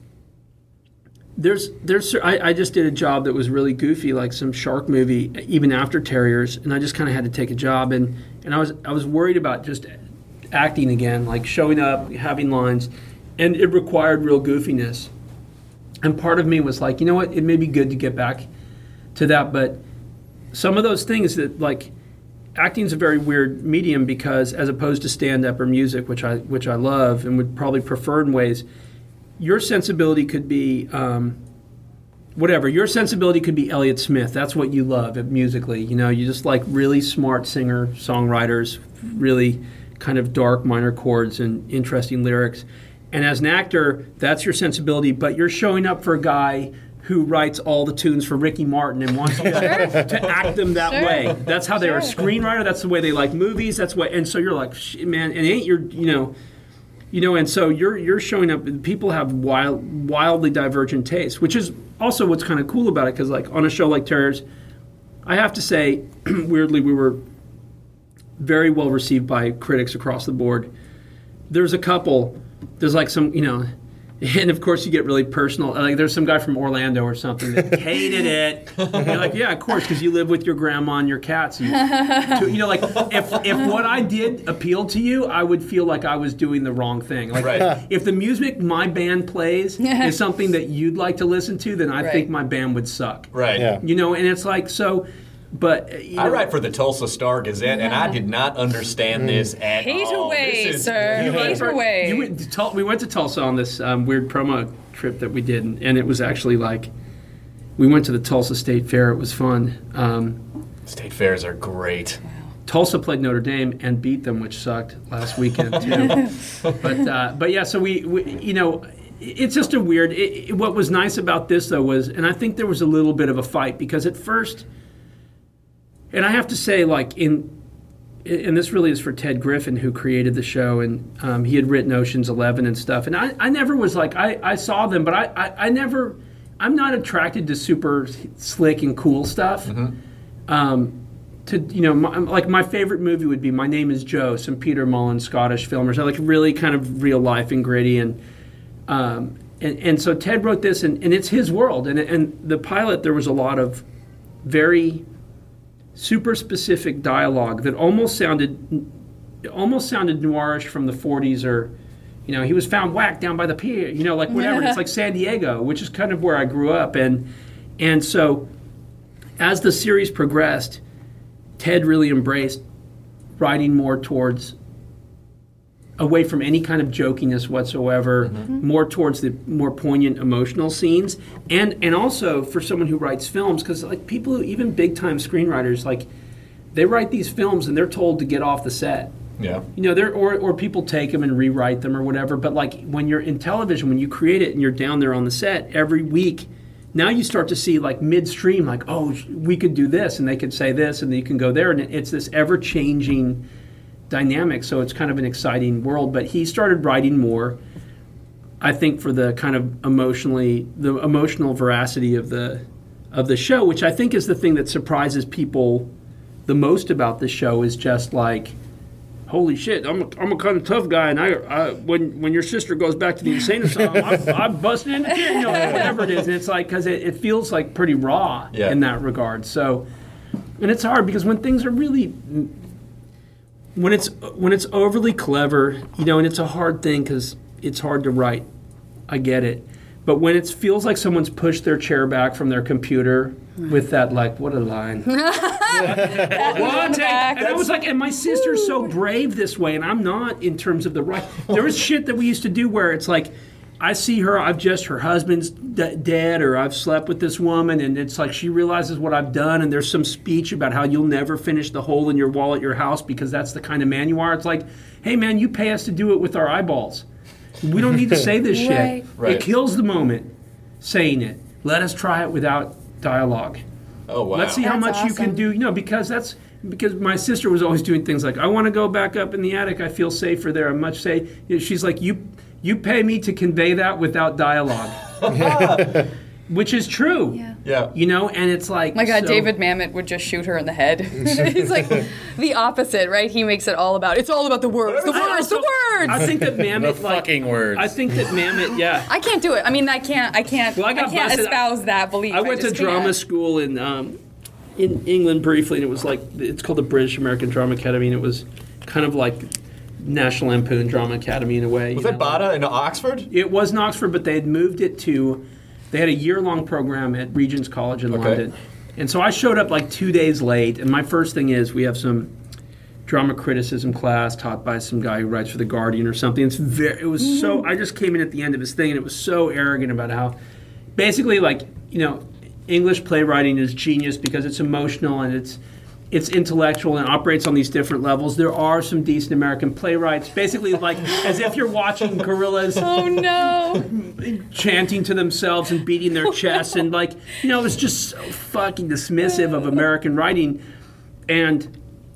there's there's I, I just did a job that was really goofy, like some shark movie, even after Terriers, and I just kind of had to take a job, and and I was I was worried about just acting again, like showing up, having lines, and it required real goofiness. And part of me was like, you know what, it may be good to get back to that, but some of those things that, like, acting is a very weird medium, because as opposed to stand-up or music, which I which I love and would probably prefer in ways, your sensibility could be um, whatever. Your sensibility could be Elliott Smith. That's what you love musically. You know, you just like really smart singer songwriters, really kind of dark minor chords and interesting lyrics. And as an actor, that's your sensibility, but you're showing up for a guy who writes all the tunes for Ricky Martin and wants you to, to act them that Sure. way. That's how they're Sure. a screenwriter. That's the way they like movies. That's what. And so you're like, Shit, man, and it ain't your, you know, you know. And so you're you're showing up. People have wild, wildly divergent tastes, which is also what's kind of cool about it. Because like on a show like Terriers, I have to say, weirdly, we were very well received by critics across the board. There's a couple. There's like some, you know, and of course you get really personal. Like there's some guy from Orlando or something that hated it. And you're like, yeah, of course, because you live with your grandma and your cats. You, you know, like if if what I did appealed to you, I would feel like I was doing the wrong thing. Like Right. if the music my band plays is something that you'd like to listen to, then I Right. think my band would suck. Right. Yeah. You know, and it's like so. But you know, I write for the Tulsa Star Gazette, and I did not understand this at Hate all. away, This is- sir. You Hate went for- away. you went to Tul- we went to Tulsa on this um, weird promo trip that we did, and, and it was actually like we went to the Tulsa State Fair. It was fun. Um, State fairs are great. Tulsa played Notre Dame and beat them, which sucked last weekend too. but uh, but yeah, so we, we you know. It's just a weird. It, it, what was nice about this though was, and I think there was a little bit of a fight, because at first, and I have to say, like in, and this really is for Ted Griffin, who created the show, and um, he had written Ocean's Eleven and stuff. And I, I never was like, I, I saw them, but I, I, I never, I'm not attracted to super slick and cool stuff. Um, to you know, my, like my favorite movie would be My Name Is Joe, some Peter Mullen Scottish film, or something, like really kind of real life and gritty. And um, and, and so Ted wrote this, and, and it's his world. And and the pilot, there was a lot of very super specific dialogue that almost sounded almost sounded noirish from the forties, or you know, he was found whacked down by the pier, you know, like whatever. It's like San Diego, which is kind of where I grew up. And and so as the series progressed, Ted really embraced writing more towards away from any kind of jokiness whatsoever, mm-hmm. more towards the more poignant emotional scenes. And and also for someone who writes films, because like people who, even big time screenwriters, like they write these films and they're told to get off the set. Yeah. You know, they're or, or people take them and rewrite them or whatever. But like when you're in television, when you create it and you're down there on the set every week, now you start to see like midstream, like, oh, we could do this, and they could say this, and you can go there, and it's this ever-changing dynamic. So it's kind of an exciting world. But he started writing more, I think, for the kind of emotionally, the emotional veracity of the of the show, which I think is the thing that surprises people the most about the show. Is just like, holy shit, I'm a, I'm a kind of tough guy, and I, I when when your sister goes back to the insane asylum, I'm, I'm busting into tears, you know, whatever it is. And it's like, because it, it feels like pretty raw yeah. in that regard. So, and it's hard because when things are really, when it's when it's overly clever, you know, and it's a hard thing because it's hard to write. I get it. But when it feels like someone's pushed their chair back from their computer with that, like, what a line. One take. And I was like, and my sister's so brave this way, and I'm not in terms of the right. There was shit that we used to do where it's like, I see her, I've just, her husband's d- dead, or I've slept with this woman, and it's like she realizes what I've done, and there's some speech about how you'll never finish the hole in your wall at your house because that's the kind of man you are. It's like, hey man, you pay us to do it with our eyeballs. We don't need to say this shit. Right. Right. It kills the moment saying it. Let us try it without dialogue. Oh, wow. Let's see how That's much you can awesome. do. You know, because that's because my sister was always doing things like, I want to go back up in the attic. I feel safer there. I'm much safe. You know, she's like, you you pay me to convey that without dialogue, which is true. Yeah. Yeah. You know, and it's like... My God, so, David Mamet would just shoot her in the head. He's like the opposite, right? He makes it all about, it's all about the words, the words, the words! I think that Mamet... The like, fucking words. I think that Mamet, yeah. I can't do it. I mean, I can't, I can't, Well, I got I can't busted. espouse that belief. I went just to drama can't. school in um, in England briefly, and it was like, it's called the British American Drama Academy, and it was kind of like National Lampoon Drama Academy in a way. Was you that know, Bada like, in Oxford? It was in Oxford, but they had moved it to, they had a year-long program at Regent's College in Okay. London. And so I showed up like two days late, and my first thing is we have some drama criticism class taught by some guy who writes for The Guardian or something. It's very, it was so, I just came in at the end of his thing, and it was so arrogant about how, basically, like, you know, English playwriting is genius because it's emotional and it's it's intellectual and operates on these different levels. There are some decent American playwrights, basically like as if you're watching gorillas Oh no! chanting to themselves and beating their chests, and like, you know, it was just so fucking dismissive of American writing. And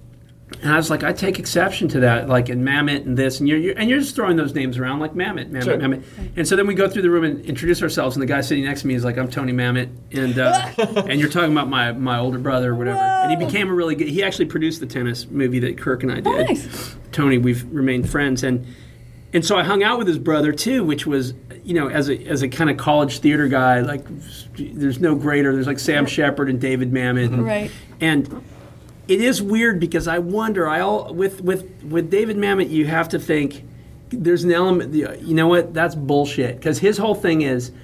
and I was like, I take exception to that, like in Mamet and this, and you're, you're and you're just throwing those names around like Mamet, Mamet, Sure. Mamet. And so then we go through the room and introduce ourselves, and the guy sitting next to me is like, I'm Tony Mamet, and uh, and you're talking about my, my older brother or whatever. And he became a really good, he actually produced the tennis movie that Kirk and I did. Oh, nice. Tony, we've remained friends, and and so I hung out with his brother too, which was, you know, as a as a kind of college theater guy, like there's no greater. There's like Sam Shepard and David Mamet, and, Right. and it is weird because I wonder. I all with with with David Mamet, you have to think there's an element. You know what? That's bullshit. Because his whole thing is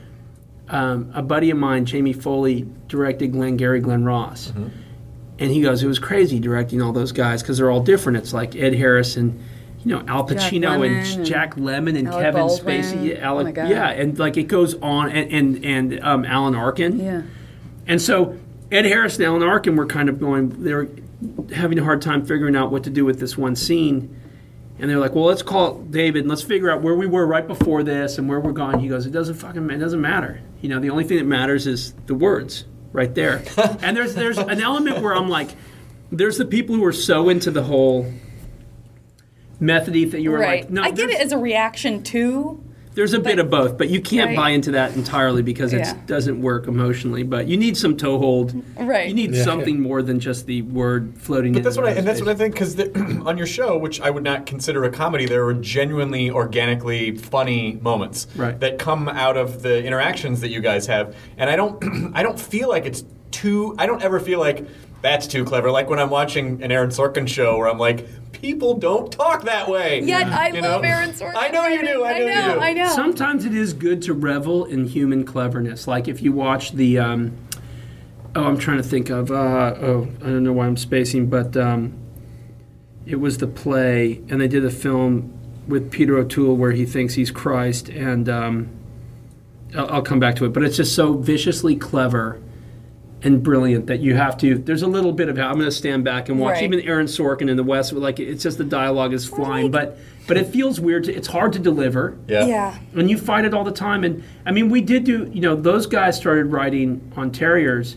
um, a buddy of mine, Jamie Foley, directed Glengarry Glen Ross, Mm-hmm. and he goes, it was crazy directing all those guys because they're all different. It's like Ed Harris and, you know, Al Jack Pacino Lemmon and and Jack Lemmon and Alec Kevin Baldwin. Spacey, Oh Alec, my God. yeah, and like it goes on, and and, and um, Alan Arkin. Yeah. And so Ed Harris and Alan Arkin were kind of going, they were having a hard time figuring out what to do with this one scene. And they're like, well, let's call David and let's figure out where we were right before this and where we're going. He goes, it doesn't fucking, it doesn't matter. You know, the only thing that matters is the words right there. And there's there's an element where I'm like, there's the people who are so into the whole methody that you were Right. like, no, I get there's- it as a reaction to. There's a bit of both, but you can't Right. buy into that entirely because it Yeah. doesn't work emotionally. But you need some toehold. Right. You need Yeah. something more than just the word floating. But in that's what I, and that's space. what I think, because on your show, which I would not consider a comedy, there are genuinely, organically funny moments Right. that come out of the interactions that you guys have, and I don't, I don't feel like it's too. I don't ever feel like that's too clever. Like when I'm watching an Aaron Sorkin show, where I'm like, people don't talk that way. Yet I You love know? Aaron Sorkin. I know you do. I know, I know. you do. I know. Sometimes it is good to revel in human cleverness. Like if you watch the, um, oh, I'm trying to think of, uh, oh, I don't know why I'm spacing, but um, it was the play, and they did a film with Peter O'Toole where he thinks he's Christ, and um, I'll, I'll come back to it. But it's just so viciously clever and brilliant that you have to. There's a little bit of how I'm going to stand back and watch. Right. Even Aaron Sorkin in the West, like it's just the dialogue is flying, but but it feels weird. To, it's hard to deliver. Yeah. Yeah. And you fight it all the time. And I mean, we did do, you know, those guys started writing on Terriers,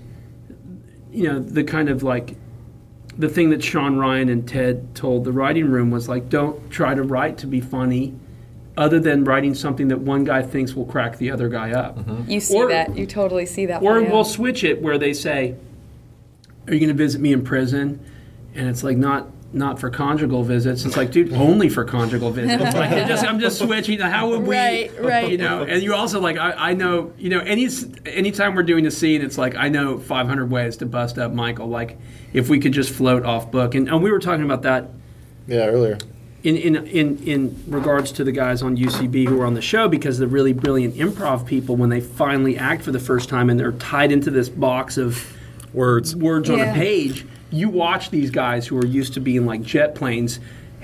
you know, the kind of like, the thing that Sean Ryan and Ted told the writing room was like, don't try to write to be funny other than writing something that one guy thinks will crack the other guy up. You see Or- that. You totally see that. Or play we'll out. switch it where they say, are you going to visit me in prison? And it's like, not not for conjugal visits. It's like, dude, only for conjugal visits. Like, it just, I'm just switching. How would we, Right, right. you know? And you also like, I, I know, you know, any anytime we're doing a scene, it's like, I know five hundred ways to bust up Michael. Like, if we could just float off book. And, and we were talking about that Yeah, earlier. in, in, in, in regards to the guys on U C B who were on the show, because the really brilliant improv people, when they finally act for the first time and they're tied into this box of Words. words on a Yeah. page, you watch these guys who are used to being like jet planes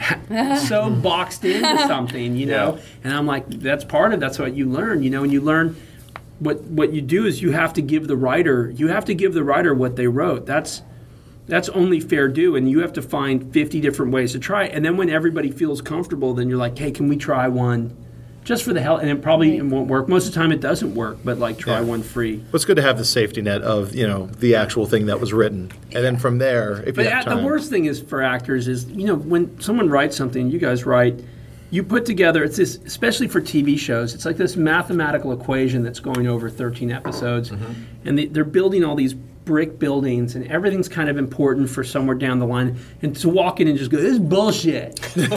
so boxed into something, you know? Yeah. And I'm like, that's part of that's what you learn, you know, and you learn what what you do is you have to give the writer you have to give the writer what they wrote. That's That's only fair due, and you have to find fifty different ways to try it. And then when everybody feels comfortable, then you're like, hey, can we try one just for the hell? And it probably it won't work. Most of the time it doesn't work, but like try Yeah. one free. But it's good to have the safety net of, you know, the actual thing that was written. And then from there, if But you have at- the time. worst thing is for actors is, you know, when someone writes something, you guys write, you put together, it's this, especially for T V shows, it's like this mathematical equation that's going over thirteen episodes, mm-hmm. and they, they're building all these brick buildings, and everything's kind of important for somewhere down the line, and to walk in and just go, this is bullshit.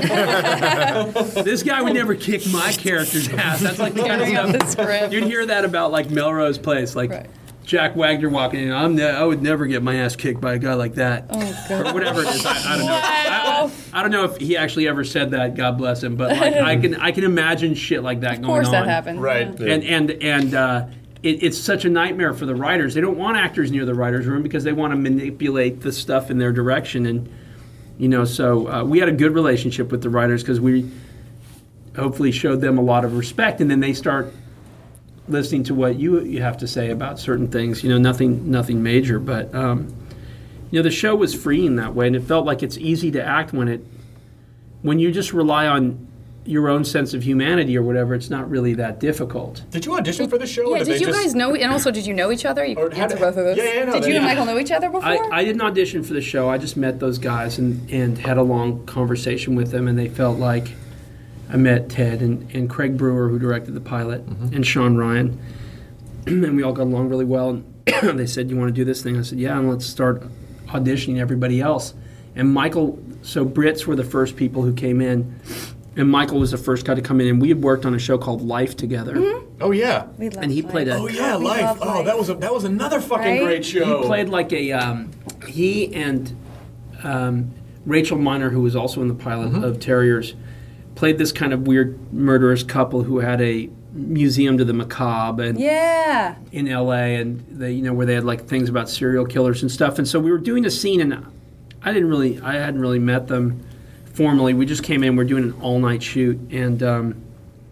This guy would never kick my character's ass. That's like the kind of stuff you'd hear that about like Melrose Place, like right. Jack Wagner walking in. I'm ne- I would never get my ass kicked by a guy like that, oh, God. or whatever it is. I, I don't know. I, I, I don't know if he actually ever said that. God bless him. But like, I can I can imagine shit like that of going on. Of course, that happens. Right. Yeah. And and and. Uh, It, it's such a nightmare for the writers. They don't want actors near the writers' room because they want to manipulate the stuff in their direction. And, you know, so uh, we had a good relationship with the writers because we hopefully showed them a lot of respect. And then they start listening to what you you have to say about certain things. You know, nothing nothing major. But, um, you know, the show was freeing that way. And it felt like it's easy to act when it when you just rely on your own sense of humanity or whatever. It's not really that difficult. Did you audition for the show? Yeah, or did, did you just... guys know, and also did you know each other? You or answer both of those. Yeah, yeah, no, did you yeah. and Michael know each other before? I, I didn't audition for the show. I just met those guys and, and had a long conversation with them, and they felt like I met Ted and, and Craig Brewer, who directed the pilot, mm-hmm. and Sean Ryan, and we all got along really well. And they said, you want to do this thing? I said, yeah, and let's start auditioning everybody else. And Michael, so Brits were the first people who came in, and Michael was the first guy to come in, and we had worked on a show called Life together. Mm-hmm. Oh yeah, we love and he Life. played a oh yeah, we Life. Oh, Life. that was a, that was another fucking right? great show. He played like a um, he and um, Rachel Miner, who was also in the pilot mm-hmm. of Terriers, played this kind of weird murderous couple who had a museum to the macabre and yeah in L A, and they you know where they had like things about serial killers and stuff. And so we were doing a scene, and I didn't really I hadn't really met them formally. We just came in. We're doing an all-night shoot, and um,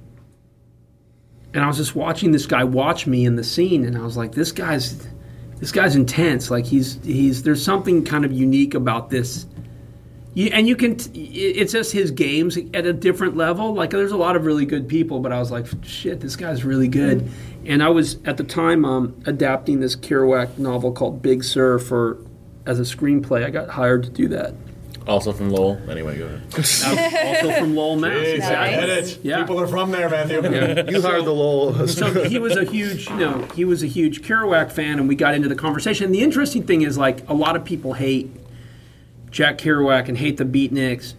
and I was just watching this guy watch me in the scene, and I was like, this guy's this guy's intense. Like he's he's there's something kind of unique about this. You, and you can t- it's just his games at a different level. Like there's a lot of really good people, but I was like, shit, this guy's really good. Mm-hmm. And I was at the time um, adapting this Kerouac novel called Big Sur for as a screenplay. I got hired to do that. Also from Lowell. Anyway, go ahead. Also from Lowell, Mass. Jeez, Exactly. I get it. Yeah. People are from there, Matthew. Yeah. You hired the Lowell. So he was a huge, you know, he was a huge Kerouac fan, and we got into the conversation. And the interesting thing is, like, a lot of people hate Jack Kerouac and hate the Beatniks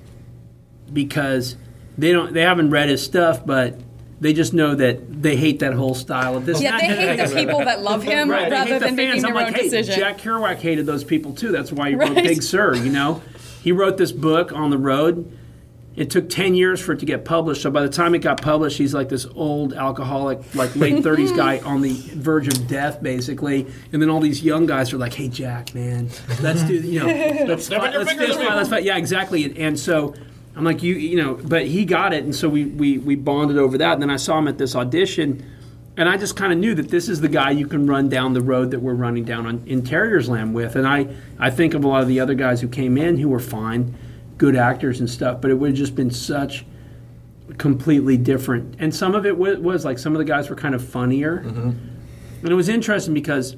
because they don't, they haven't read his stuff, but they just know that they hate that whole style of this. Yeah, they hate the people that love him right. rather than the making their I'm like, own hey, decision. Jack Kerouac hated those people too. That's why he right. wrote Big Sur, you know? He wrote this book, On the Road. It took ten years for it to get published. So by the time it got published, he's like this old alcoholic, like late thirties guy on the verge of death, basically. And then all these young guys are like, "Hey, Jack, man, let's do, you know, let's fight, let's fist fight, let's fight." Yeah, exactly. And, and so I'm like, you, you know, but he got it, and so we we we bonded over that. And then I saw him at this audition, and I just kind of knew that this is the guy you can run down the road that we're running down on, in Terriers Land with. And I I think of a lot of the other guys who came in who were fine, good actors and stuff, but it would have just been such completely different. And some of it was, was like some of the guys were kind of funnier. Mm-hmm. And it was interesting because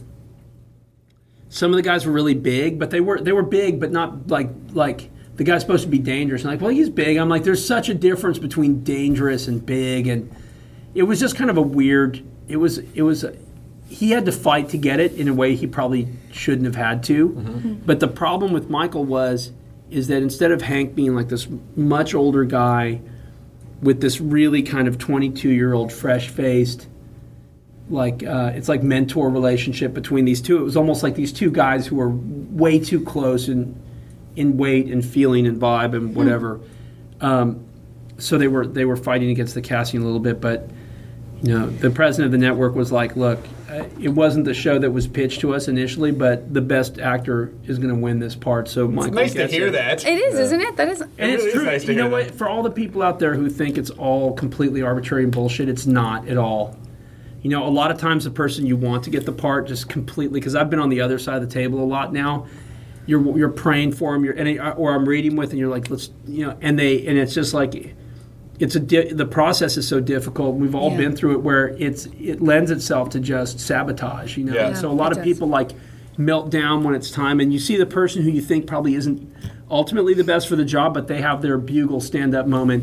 some of the guys were really big, but they were they were big, but not like like the guy's supposed to be dangerous. And like, well, he's big. I'm like, there's such a difference between dangerous and big, and it was just kind of a weird. It was it was. He had to fight to get it in a way he probably shouldn't have had to. Mm-hmm. But the problem with Michael was. Is that instead of Hank being like this much older guy with this really kind of twenty-two-year-old fresh-faced, like uh, it's like mentor relationship between these two. It was almost like these two guys who were way too close in in weight and feeling and vibe and whatever. Mm. Um, so they were they were fighting against the casting a little bit, but you know the president of the network was like, look. Uh, it wasn't the show that was pitched to us initially, but the best actor is going to win this part. So Michael it's nice to gets hear it. that. It is, uh, isn't it? That is. And it it's really true. Is nice to you know hear what? that. For all the people out there who think it's all completely arbitrary and bullshit, it's not at all. You know, a lot of times the person you want to get the part just completely, because I've been on the other side of the table a lot now. You're you're praying for them, you're, and, or I'm reading with, and you're like, let's, you know, and they, and it's just like. It's a di- the process is so difficult. We've all yeah. been through it where it's it lends itself to just sabotage, you know. Yeah. And so a lot it of does. people like melt down when it's time, and you see the person who you think probably isn't ultimately the best for the job, but they have their bugle stand up moment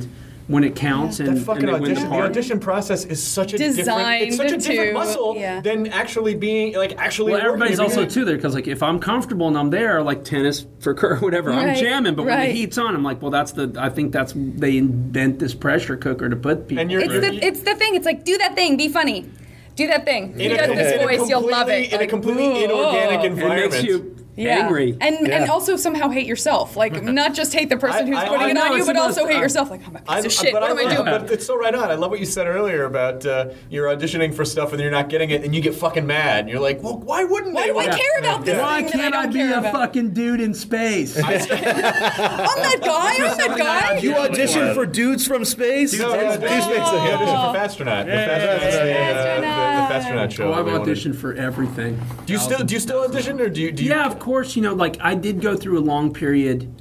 when it counts, and, that fucking and they win the audition, the part. audition process is such a Designed different, it's such a different to- muscle yeah. than actually being like actually. Well, everybody's working. also too there because like if I'm comfortable and I'm there, like tennis for Kurt or whatever, I'm Right, jamming. But when right. the heat's on, I'm like, well, that's the. I think that's they invent this pressure cooker to put people. And you're- It's through. the it's the thing. It's like do that thing, be funny, do that thing. In He a does com- this in a voice, you'll love completely- it. in a Like, completely whoa. inorganic It environment. makes you Yeah. angry. And and Yeah. also somehow hate yourself. Like not just hate the person I- who's I- putting I it know, on you, it's but the also most- hate uh, yourself. Like I'm a piece I'm- of shit. but What am I love- doing? But it's so right on. I love what you said earlier about uh, you're auditioning for stuff and you're not getting it, and you get fucking mad. And you're like, well, why wouldn't Why they? do I Like- care about this Why thing that can't I I, don't be care a about? fucking dude in space? I'm that guy. I'm that guy. You audition for dudes from space? No, yeah, Dude Space, he auditioned for Fastronaut. The Fastronaut, the, uh, the, the Fastronaut show. Oh, I've that we wanted. auditioned for everything. Do you still do you still audition or do you? Do you Yeah, of course. You know, like I did go through a long period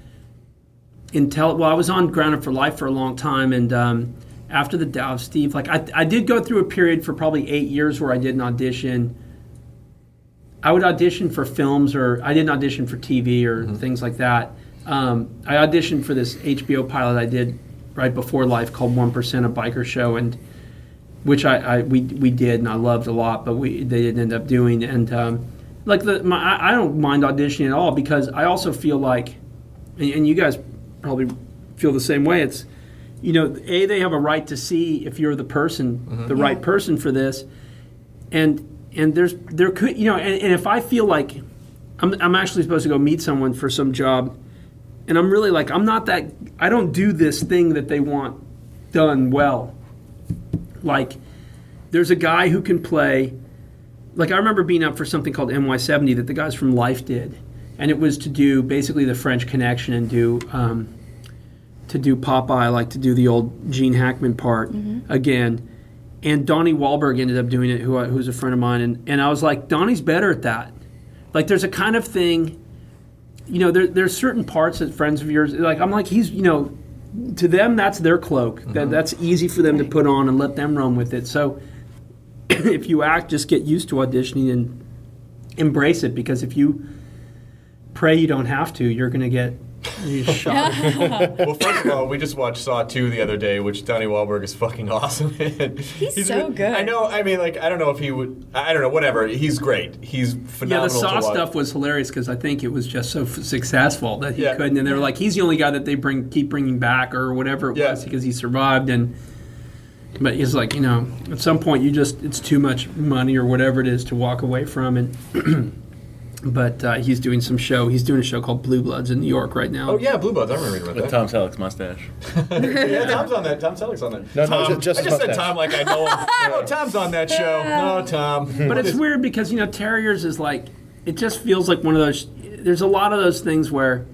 in tele. Well, I was on Grounded for Life for a long time, and um, after the Dow of Steve, like I, I did go through a period for probably eight years where I didn't audition. I would audition for films, or I didn't audition for T V or Mm-hmm. things like that. Um, I auditioned for this H B O pilot I did right before Life called One Percent, a biker show, and which I, I we we did and I loved a lot, but we they didn't end up doing. And um, like the my, I I don't mind auditioning at all because I also feel like, and, and you guys probably feel the same way. It's you know, a they have a right to see if you're the person, Mm-hmm. the right person for this, and and there's there could you know, and, and if I feel like I'm I'm actually supposed to go meet someone for some job, and I'm really like I'm not that I don't do this thing that they want done well. Like, there's a guy who can play. Like, I remember being up for something called N Y seventy that the guys from Life did, and it was to do basically the French Connection and do um, to do Popeye, like to do the old Gene Hackman part again. And Donnie Wahlberg ended up doing it, who I, who's a friend of mine, and, and I was like, Donnie's better at that. Like, there's a kind of thing, you know, there, there's certain parts that friends of yours, like, I'm like, he's, you know, to them, that's their cloak. Mm-hmm. That That's easy for them to put on and let them run with it. So if you act, just get used to auditioning and embrace it, because if you pray you don't have to, you're going to get you're shot. Well, first of all, we just watched Saw two the other day, which Donnie Wahlberg is fucking awesome in. He's so good. I know, I mean, like, I don't know if he would, I don't know, whatever. He's great. He's Yeah, phenomenal the Saw to watch. stuff was hilarious because I think it was just so f- successful that he Yeah. couldn't. And they were like, he's the only guy that they bring keep bringing back or whatever it Yeah. was because he survived. And but he's like, you know, at some point you just it's too much money or whatever it is to walk away from. And but uh, he's doing some show. He's doing a show called Blue Bloods in New York right now. Oh, yeah, Blue Bloods. I remember reading With about Tom Selleck's mustache. that. Yeah, Tom's on that. Tom Selleck's on that. No, no, Tom, ju- just I just said mustache. Tom like I know him. No, Tom's on that show. No, Tom. But it's weird because, you know, Terriers is like, it just feels like one of those, there's a lot of those things where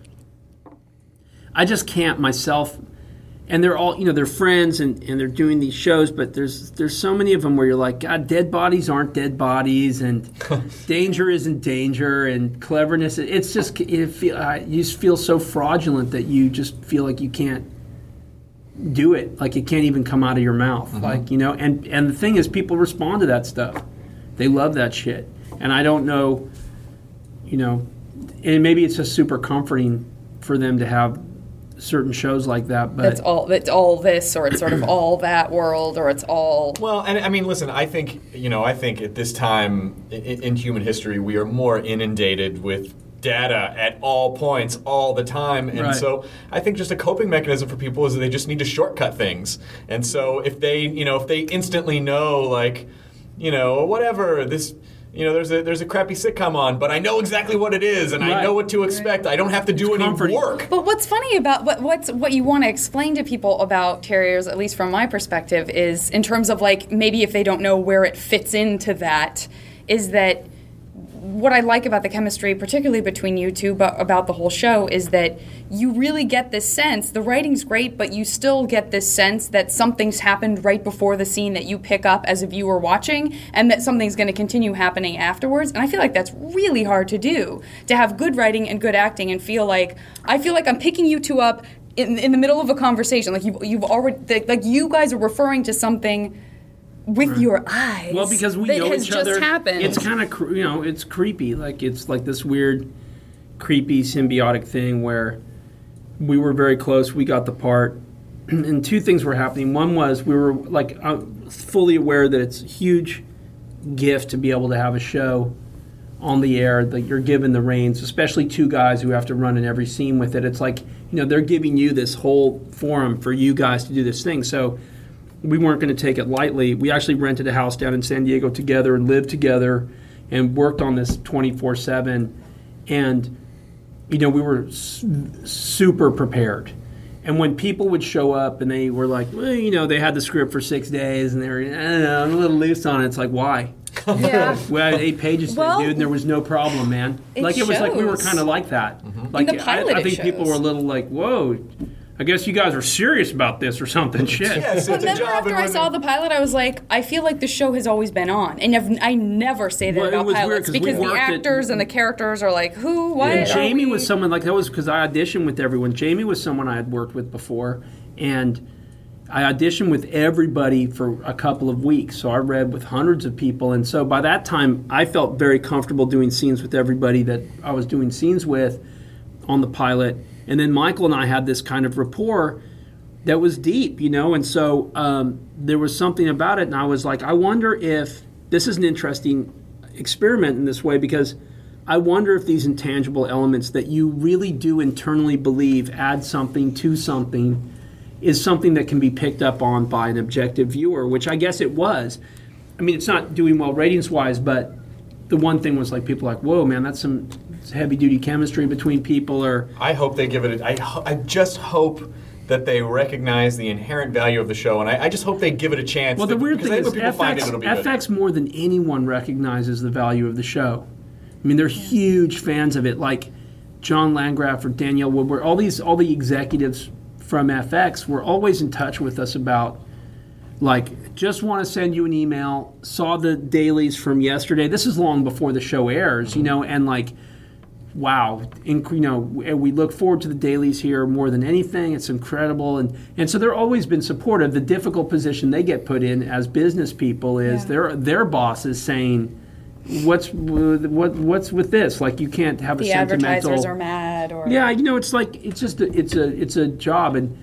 I just can't myself, and they're all, you know, they're friends and, and they're doing these shows, but there's there's so many of them where you're like, God, dead bodies aren't dead bodies, and danger isn't danger, and cleverness, it's just, it feel, uh, you just feel so fraudulent that you just feel like you can't do it, like it can't even come out of your mouth, like, you know, and, and the thing is, people respond to that stuff. They love that shit. And I don't know, you know, and maybe it's just super comforting for them to have certain shows like that. But That's all. It's all this, or it's sort of all that world, or it's all. Well, and I mean, listen, I think, you know, I think at this time in, in human history, we are more inundated with data at all points all the time, and Right. so I think just a coping mechanism for people is that they just need to shortcut things. And so if they, you know, if they instantly know, like, you know, whatever, this, you know, there's a there's a crappy sitcom on, but I know exactly what it is, and I Right. know what to expect. I don't have to do any comforting. work. But what's funny about what what's what you want to explain to people about Terriers, at least from my perspective, is in terms of like maybe if they don't know where it fits into that, is that what I like about the chemistry, particularly between you two, but about the whole show, is that you really get this sense, the writing's great, but you still get this sense that something's happened right before the scene that you pick up as a viewer watching, and that something's going to continue happening afterwards. And I feel like that's really hard to do, to have good writing and good acting and feel like, I feel like I'm picking you two up in, in the middle of a conversation, like you've, you've already, like you guys are referring to something with your eyes. well, because we that know has each just other, happened. it's kind of cr- you know, it's creepy. Like it's like this weird, creepy symbiotic thing where we were very close. We got the part, and two things were happening. One was we were like uh, fully aware that it's a huge gift to be able to have a show on the air, that you're given the reins, especially two guys who have to run in every scene with it. It's like, you know, they're giving you this whole forum for you guys to do this thing. So we weren't going to take it lightly. We actually rented a house down in San Diego together and lived together and worked on this twenty-four seven. And, you know, we were su- super prepared. And when people would show up and they were like, well, you know, they had the script for six days and they were, I don't know, I'm a little loose on it. It's like, why? Yeah. We had eight pages Well, today, dude, and there was no problem, man. it Like, it was like we were shows. kind of like that. Mm-hmm. Like, In the pilot I, I it think people shows. were a little like, whoa, I guess you guys are serious about this or something. Shit. Yes, But it's a then job. after and I when- saw the pilot, I was like, I feel like the show has always been on. And I've, I never say that Well, it about was weird pilots 'cause we because the worked at- actors and the characters are like, who, what? And are Jamie we? was someone, like, that was because I auditioned with everyone. Jamie was someone I had worked with before, and I auditioned with everybody for a couple of weeks. So I read with hundreds of people, and so by that time, I felt very comfortable doing scenes with everybody that I was doing scenes with on the pilot. And then Michael and I had this kind of rapport that was deep, you know, and so um, there was something about it, and I was like, I wonder if this is an interesting experiment in this way, because I wonder if these intangible elements that you really do internally believe add something to something is something that can be picked up on by an objective viewer, which I guess it was. I mean, it's not doing well ratings-wise, but the one thing was like people were like, whoa, man, that's some heavy-duty chemistry between people. Or I hope they give it. A, I, ho- I just hope that they recognize the inherent value of the show, and I, I just hope they give it a chance. Well, the that- weird because thing I is think when people find it, F X, it'll be F good. X more than anyone recognizes the value of the show. I mean, they're huge fans of it, like John Landgraf or Danielle Woodward. All these, all the executives from F X were always in touch with us about, like, just want to send you an email, saw the dailies from yesterday. This is long before the show airs, you know, and like, wow, inc- you know, we look forward to the dailies here more than anything. It's incredible. And, and so they're always been supportive. The difficult position they get put in as business people is Yeah. their their boss is saying, what's w- what what's with this? Like, you can't have a The sentimental... advertisers are mad, or Yeah, you know, it's like, it's just, a, it's a it's a job, and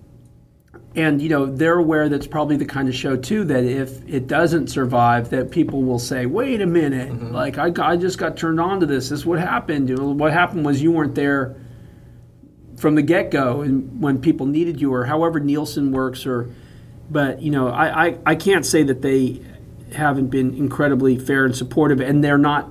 and you know, they're aware that's probably the kind of show too that if it doesn't survive, that people will say, wait a minute, Mm-hmm. like I, got, I just got turned on to this. This is what happened. You know, what happened was you weren't there from the get-go, and when people needed you, or however Nielsen works, or but you know, I, I, I can't say that they haven't been incredibly fair and supportive, and they're not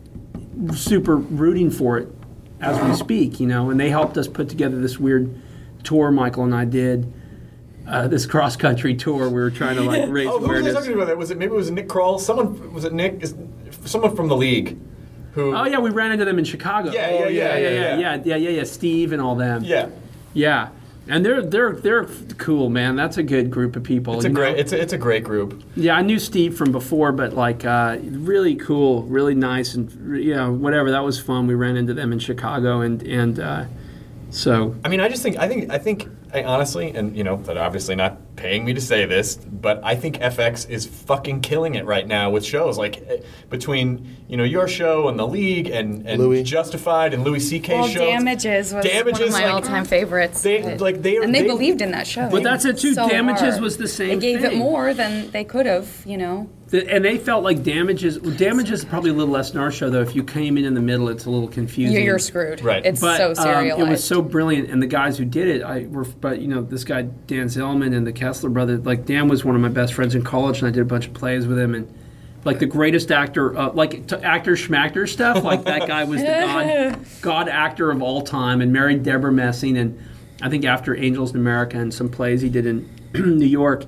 super rooting for it as we speak, you know, and they helped us put together this weird tour Michael and I did, uh, this cross-country tour. We were trying to, like, raise Oh, who was I awareness. talking about that? Was it maybe it was Nick Kroll? Someone was it Nick? Is, someone from the league. Who? Oh, yeah, we ran into them in Chicago. Yeah, yeah, Oh, yeah, yeah, yeah, yeah, yeah, yeah, yeah, yeah, Steve and all them. Yeah. Yeah. And they're they're they're cool, man. That's a good group of people. It's a you know? great. It's a, it's a great group. Yeah, I knew Steve from before, but like uh, really cool, really nice, and you know, whatever. That was fun. We ran into them in Chicago, and and uh, so. I mean, I just think I think I think I honestly, and you know, they're obviously not paying me to say this, but I think F X is fucking killing it right now with shows like eh, between you know your show and the league and, and Louis. Justified and Louis C K well, shows. Damages was Damages, one of my like, all-time favorites. They but- like they are, and they, they believed in that show. But that's it too. So Damages hard. was the same They gave thing. it more than they could have, you know. The, and they felt like Damages. Well, Damages is probably a little less than our show, though. If you came in in the middle, it's a little confusing. You're, you're screwed. Right. It's But so um, serialized. it was so brilliant, and the guys who did it, I were. But you know, this guy Dan Zellman and the Kessler brother. Like Dan was one of my best friends in college, and I did a bunch of plays with him, and like the greatest actor, uh, like t- actor schmacker stuff. Like that guy was the god, god actor of all time, and married Deborah Messing, and I think after Angels in America and some plays he did in New York.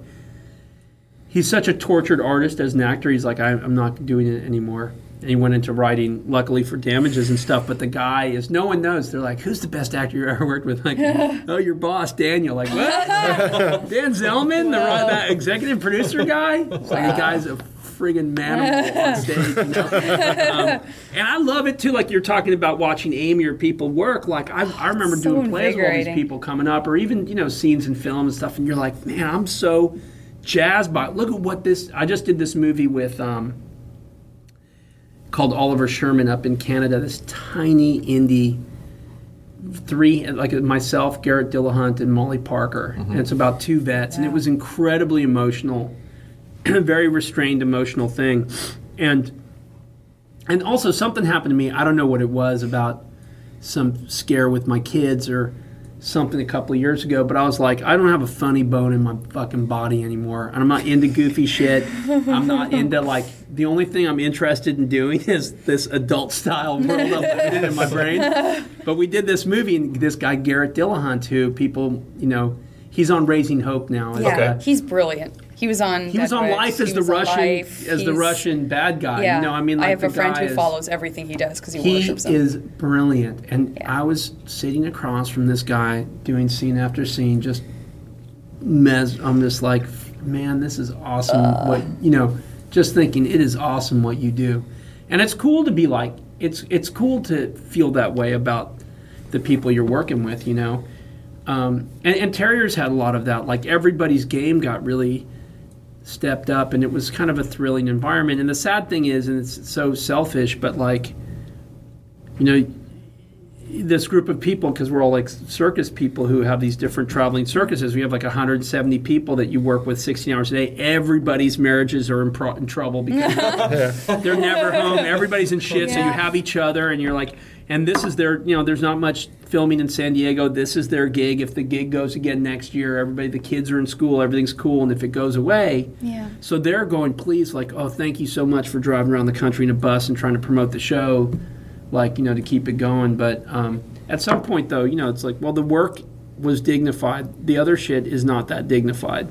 He's such a tortured artist as an actor. He's like, I, I'm not doing it anymore. And he went into writing, luckily for Damages and stuff. But the guy is, no one knows. They're like, who's the best actor you ever worked with? Like, oh, your boss, Daniel. Like, what? Dan Zellman, the that executive producer guy? It's like, the guy's a friggin' manimal on stage. You know? um, and I love it, too. Like, you're talking about watching Amy or people work. Like, I, I remember So doing plays with all these invigorating. people people coming up, or even, you know, scenes in film and stuff. And you're like, man, I'm so jazzed by it. Look at what this, I just did this movie with, um, called Oliver Sherman up in Canada, this tiny indie three, like myself, Garrett Dillahunt, and Molly Parker. Mm-hmm. And it's about two vets, and it was incredibly emotional, very restrained, emotional thing. And and also something happened to me. I don't know what it was, about some scare with my kids or something a couple of years ago, but I was like, I don't have a funny bone in my fucking body anymore, and I'm not into goofy shit. I'm not into, like, the only thing I'm interested in doing is this adult style world I'm living in my brain. But we did this movie, and this guy Garrett Dillahunt, who people, you know, he's on Raising Hope now. Yeah, Okay. he's brilliant. He was on. He was on Netflix. Life as He the was on Russian Life. as the He's- Russian bad guy. Yeah, You know, I mean, like I have the a friend guy who is- follows everything he does because he, He worships him. is brilliant, and I was sitting across from this guy doing scene after scene, just mes. I'm just like, man, this is awesome. Uh. What you know, just thinking, it is awesome what you do, and it's cool to be like, it's it's cool to feel that way about the people you're working with, you know. Um, and, and Terriers had a lot of that. Like, everybody's game got really stepped up, and it was kind of a thrilling environment. And the sad thing is, and it's so selfish, but like, you know, this group of people, because we're all like circus people who have these different traveling circuses, we have like one hundred seventy people that you work with sixteen hours a day. Everybody's marriages are in, pro- in trouble because they're never home. Everybody's in shit, so you Yeah. have each other, and you're like, and this is their, you know, there's not much filming in San Diego. This is their gig. If the gig goes again next year, everybody, the kids are in school, everything's cool, and if it goes away, Yeah. so they're going, please, like, oh, thank you so much for driving around the country in a bus and trying to promote the show, like, you know, to keep it going. But um, at some point, though, you know, it's like, well, the work was dignified. The other shit is not that dignified.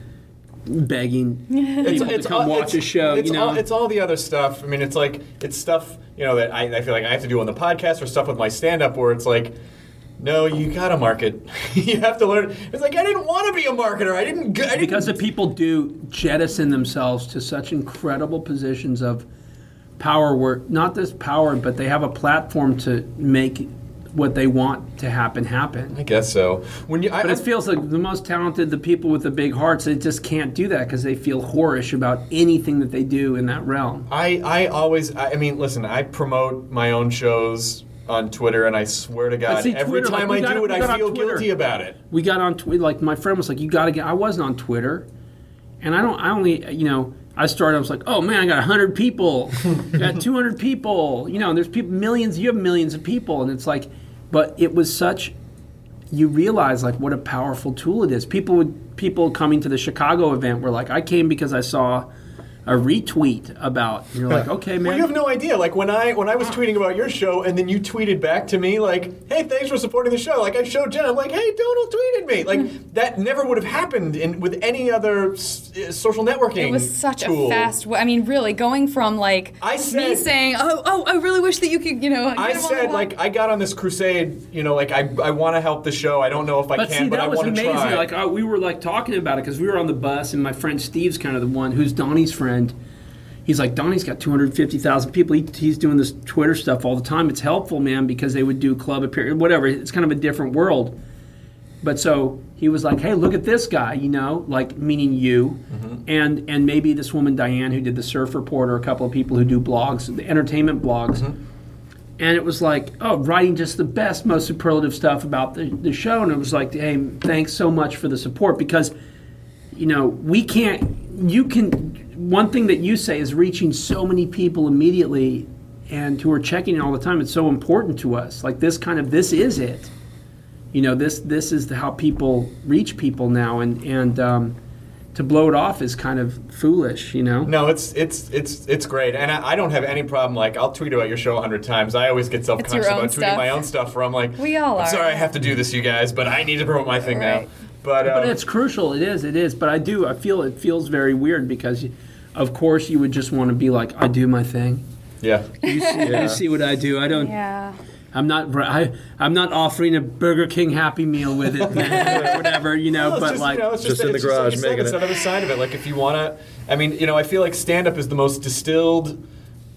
Begging people to come all, watch it's, a show, it's you know. all, it's all the other stuff. I mean, it's like, it's stuff, you know, that I, I feel like I have to do on the podcast, or stuff with my stand-up where it's like, no, you gotta market. You have to learn. It's like, I didn't want to be a marketer. I didn't. I didn't Because the people do jettison themselves to such incredible positions of power, where not just power, but they have a platform to make what they want to happen happen. I guess so. When you, I, But it feels like the most talented, the people with the big hearts, they just can't do that because they feel whorish about anything that they do in that realm. I, I always, I, I mean, listen, I promote my own shows on Twitter, and I swear to God, see, every Twitter, like, time we I got- do it, we I got on feel Twitter. guilty about it. We got on Twitter, like my friend was like, you got to get, I wasn't on Twitter. And I don't, I only, you know, I started, I was like, oh man, I got one hundred people, got two hundred people, you know, and there's people, millions, you have millions of people. And it's like, but it was such, you realize like what a powerful tool it is. People would, people coming to the Chicago event were like, I came because I saw a retweet about, and you're like, okay, man. Well, you have no idea. Like when I when I was tweeting about your show, and then you tweeted back to me like, "Hey, thanks for supporting the show." Like I showed Jen, I'm like, "Hey, Donald tweeted me." Like that never would have happened in with any other s- uh, social networking. It was such tool. a fast. I mean, really, going from like I me said- saying, "Oh, oh, I really wish that you could," you know. I get him on the said pod. like I got on this crusade. You know, like I I want to help the show. I don't know if I But can, see, but that I was want to amazing. try. Like uh, we were like talking about it because we were on the bus, and my friend Steve's kind of the one who's Donnie's friend. He's like, Donnie's got two hundred fifty thousand people. He, he's doing this Twitter stuff all the time. It's helpful, man, because they would do club appearance, whatever. It's kind of a different world. But so he was like, hey, look at this guy, you know, like meaning you, Mm-hmm. and and maybe this woman Diane who did the Surf Report, or a couple of people who do blogs, the entertainment blogs. Mm-hmm. And it was like, oh, writing just the best, most superlative stuff about the, the show. And it was like, hey, thanks so much for the support, because, you know, we can't, you can, one thing that you say is reaching so many people immediately and who are checking it all the time. It's so important to us. Like this kind of, this is it. You know, this this is the, how people reach people now. And, and um, to blow it off is kind of foolish, you know? No, it's it's it's it's great, and I, I don't have any problem. Like I'll tweet about your show a hundred times. I always get self conscious your own about tweeting stuff. my own stuff. Where I'm like, We all I'm are. sorry I have to do this, you guys, but I need to promote my thing Right. now. But, um, But it's crucial. It is. It is. But I do. I feel it feels very weird because, of course, you would just want to be like, I do my thing. yeah, You see, you see what I do. I don't. yeah. I'm not. I, I'm not offering a Burger King Happy Meal with it, man, or whatever. You know. Well, it's but just, like, you know, it's Just in the it's garage like you said, making it's it. another side of it. Like if you want to, I mean, you know, I feel like stand up is the most distilled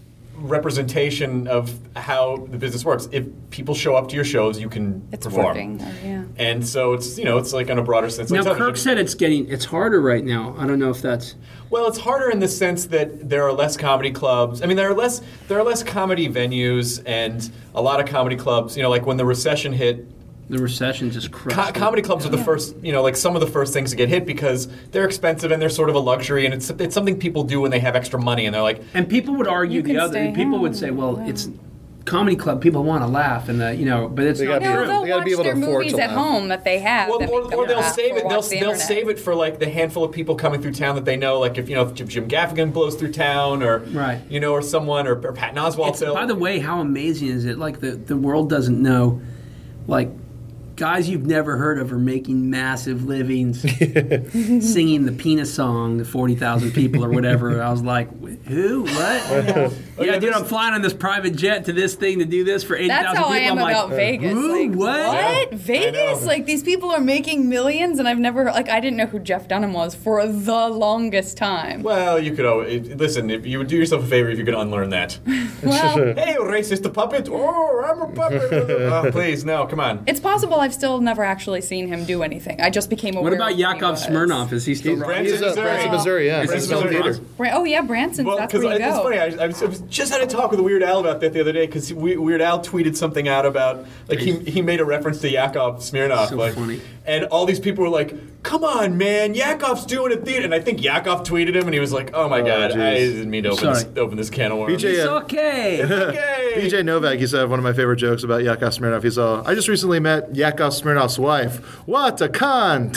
representation of how the business works. If people show up to your shows, you can It's perform. working. Or, yeah. And so it's you know it's like on a broader sense. Now, Like Kirk television. said it's getting it's harder right now. I don't know if that's Well, it's harder in the sense that there are less comedy clubs. I mean, there are less there are less comedy venues and a lot of comedy clubs. You know, like when the recession hit. the recession just crushed. Co- it. comedy clubs are the first, you know, like some of the first things to get hit because they're expensive and they're sort of a luxury, and it's it's something people do when they have extra money, and they're like. And people would argue You the can other. stay People would home. say, "Well, Yeah. it's comedy club. People want to laugh, and the, you know, but it's They not gotta No, be true." able- they'll they gotta watch be able to their afford movies to at laugh. home that they have. Well, that or, make them or they'll laugh, save or it. They'll watch the they'll internet. save it for like the handful of people coming through town that they know. Like if you know if Jim Gaffigan blows through town, or Right. you know, or someone, or, or Patton Oswalt. It's, by the way, how amazing is it? Like the the world doesn't know, like. Guys you've never heard of are making massive livings singing the penis song to forty thousand people or whatever. I was like, who? What? Yeah, yeah, dude, this- I'm flying on this private jet to this thing to do this for eighty thousand That's people. how I am I'm about like, Vegas. Who? Like, what? What? I Vegas? know. Like these people are making millions, and I've never like I didn't know who Jeff Dunham was for the longest time. Well, you could always, listen. If you would do yourself a favor if you could unlearn that. Well, Hey, racist puppet! Oh, I'm a puppet! Oh, please, no, come on. it's possible I've still never actually seen him do anything. I just became aware. What about of who he Yakov was. Smirnoff? Is he still He's, running? he's uh, Missouri. Branson, Missouri, yeah. Is he He's still still in around? theater. Bra- Oh yeah, Branson's. Well, that's because where you it's go. funny. I, I, was, I was just had a talk with Weird Al about that the other day because Weird Al tweeted something out about like he he made a reference to Yakov Smirnoff, So like, funny. and all these people were like, "Come on, man, Yakov's doing a theater," and I think Yakov tweeted him, and he was like, "Oh my Oh, god, I geez. didn't mean to open this, Sorry. open this can of worms." B J, It's uh, okay. Okay. B J Novak, he said one of my favorite jokes about Yakov Smirnoff. He's all, I just recently met Yakov Smirnoff's wife. What a cunt!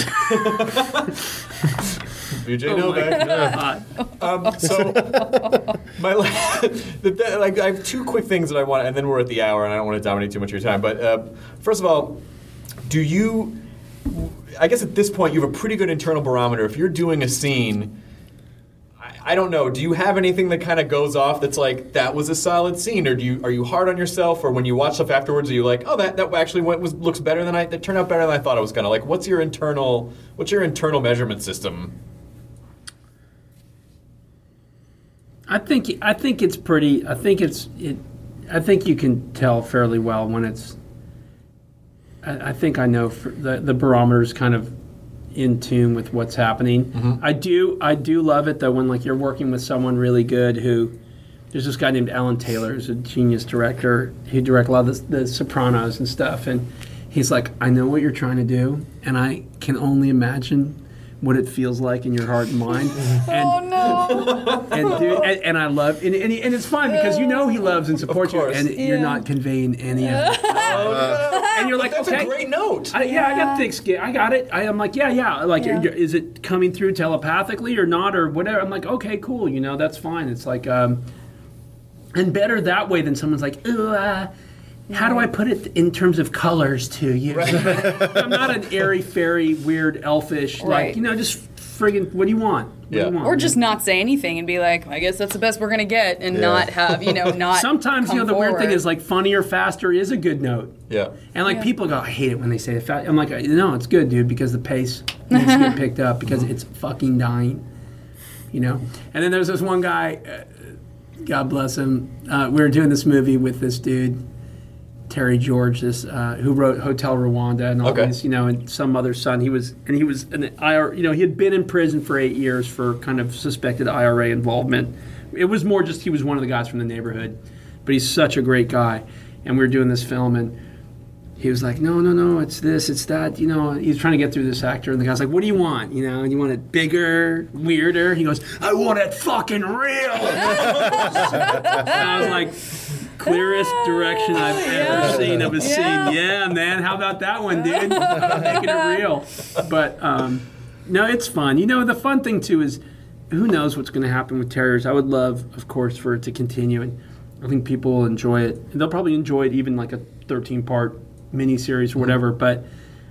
B J Oh my Novak. God. Um, so, my la- the, the, like, I have two quick things that I want, and then we're at the hour, and I don't want to dominate too much of your time. But uh, first of all, do you? I guess at this point, you have a pretty good internal barometer. If you're doing a scene, I, I don't know. Do you have anything that kind of goes off that's like that was a solid scene, or do you are you hard on yourself, or when you watch stuff afterwards, are you like, oh, that, that actually went was looks better than I that turned out better than I thought it was gonna? Like, what's your internal what's your internal measurement system? I think I think it's pretty. I think it's it. I think you can tell fairly well when it's. I, I think I know for the the barometer is kind of in tune with what's happening. Mm-hmm. I do I do love it though when like you're working with someone really good who. There's this guy named Alan Taylor who's a genius director. He directed a lot of the, the Sopranos and stuff, and he's like, I know what you're trying to do, and I can only imagine what it feels like in your heart and mind. And, Oh no! and, dude, and, and I love, and, and, he, and it's fun because you know he loves and supports you, course. and you're Yeah. not conveying any of it. And you're like, That's okay, a great note. I, yeah, I got thick skin. I got it. I, I'm like, yeah, yeah. Like, Yeah. are- is it coming through telepathically or not or whatever? I'm like, okay, cool. You know, that's fine. It's like, um, and better that way than someone's like, ooh, uh, how do I put it in terms of colors to you? I'm not an airy, fairy, weird, elfish. Like, Right. you know, just friggin', what do you want? What Yeah. do you want? Or just not say anything and be like, I guess that's the best we're gonna get, and not have you know not. Sometimes, you know, come the weird thing forward. is like funnier, faster is a good note. Yeah. And like people go, I hate it when they say it fast. I'm like, no, it's good, dude, because the pace needs to get picked up because it's fucking dying. You know? And then there's this one guy, uh, God bless him. Uh, we were doing this movie with this dude, Terry George, this uh, who wrote Hotel Rwanda and all Okay. these, you know, and some other son. He was, and he was an I R, you know, he had been in prison for eight years for kind of suspected I R A involvement. It was more just he was one of the guys from the neighborhood, but he's such a great guy. And we were doing this film, and he was like, no, no, no, it's this, it's that, you know. He's trying to get through this actor, and the guy's like, what do you want? You know, you want it bigger, weirder? He goes, I want it fucking real. And I was like, clearest direction I've ever seen of a Yeah. scene. Yeah, man, how about that one, dude? I'm making it real. But um, no, it's fun. You know, the fun thing too is, who knows what's going to happen with Terriers? I would love, of course, for it to continue, and I think people will enjoy it. And they'll probably enjoy it even like a thirteen-part miniseries or whatever. But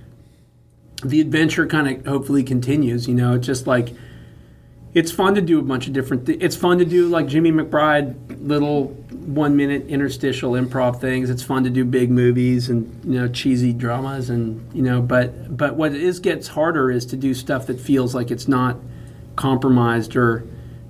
the adventure kind of hopefully continues. You know, it's just like. It's fun to do a bunch of different things. It's fun to do like Jimmy McBride, little one-minute interstitial improv things. It's fun to do big movies and, you know, cheesy dramas and, you know, but but what it is gets harder is to do stuff that feels like it's not compromised or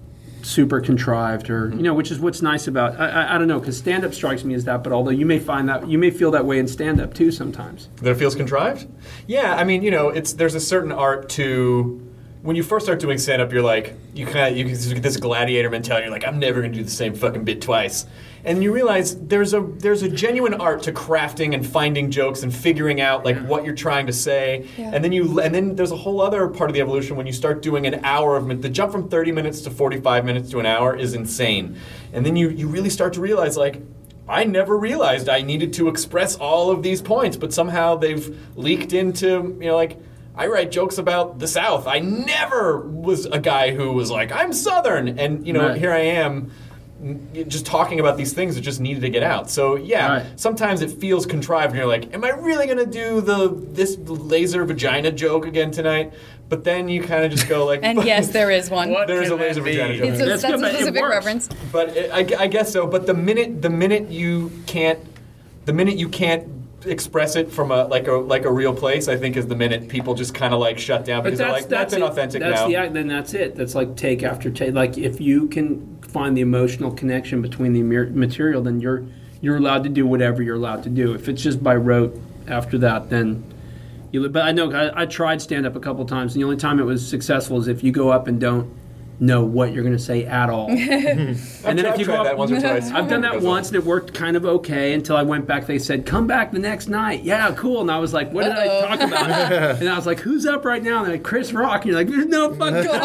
super contrived, or you know, which is what's nice about I, I, I don't know, because stand-up strikes me as that. But although you may find that you may feel that way in stand-up too sometimes. That it feels contrived? Yeah, I mean, you know, it's there's a certain art to when you first start doing stand-up. You're like, you kind of you get this gladiator mentality. You're like, I'm never going to do the same fucking bit twice. And you realize there's a there's a genuine art to crafting and finding jokes and figuring out like what you're trying to say. Yeah. And then you and then there's a whole other part of the evolution when you start doing an hour of the jump from thirty minutes to forty-five minutes to an hour is insane. And then you you really start to realize like I never realized I needed to express all of these points, but somehow they've leaked into, you know, like I write jokes about the South. I never was a guy who was like, I'm Southern, and you know, right. here I am just talking about these things that just needed to get out. So yeah, right. sometimes it feels contrived and you're like, am I really going to do the this laser vagina joke again tonight? But then you kind of just go like... and yes, there is one. There is a laser vagina joke. It's a, that's, that's a specific reference. But it, I, I guess so. But the minute the minute you can't... The minute you can't express it from a like a like a real place, I think is the minute people just kind of like shut down because they're like, that's, that's inauthentic that's now. The act, then that's it. That's like take after take. Like if you can find the emotional connection between the material, then you're you're allowed to do whatever you're allowed to do. If it's just by rote after that, then you. But I know I, I tried stand up a couple times, and the only time it was successful is if you go up and don't know what you're going to say at all. and then if I've you tried go that up, once or twice. I've done that once and it worked kind of okay until I went back. They said, come back the next night. Yeah, cool. And I was like, what did Uh-oh. I talk about? And I was like, who's up right now? And they're like, Chris Rock. And you're like, there's no fucking Not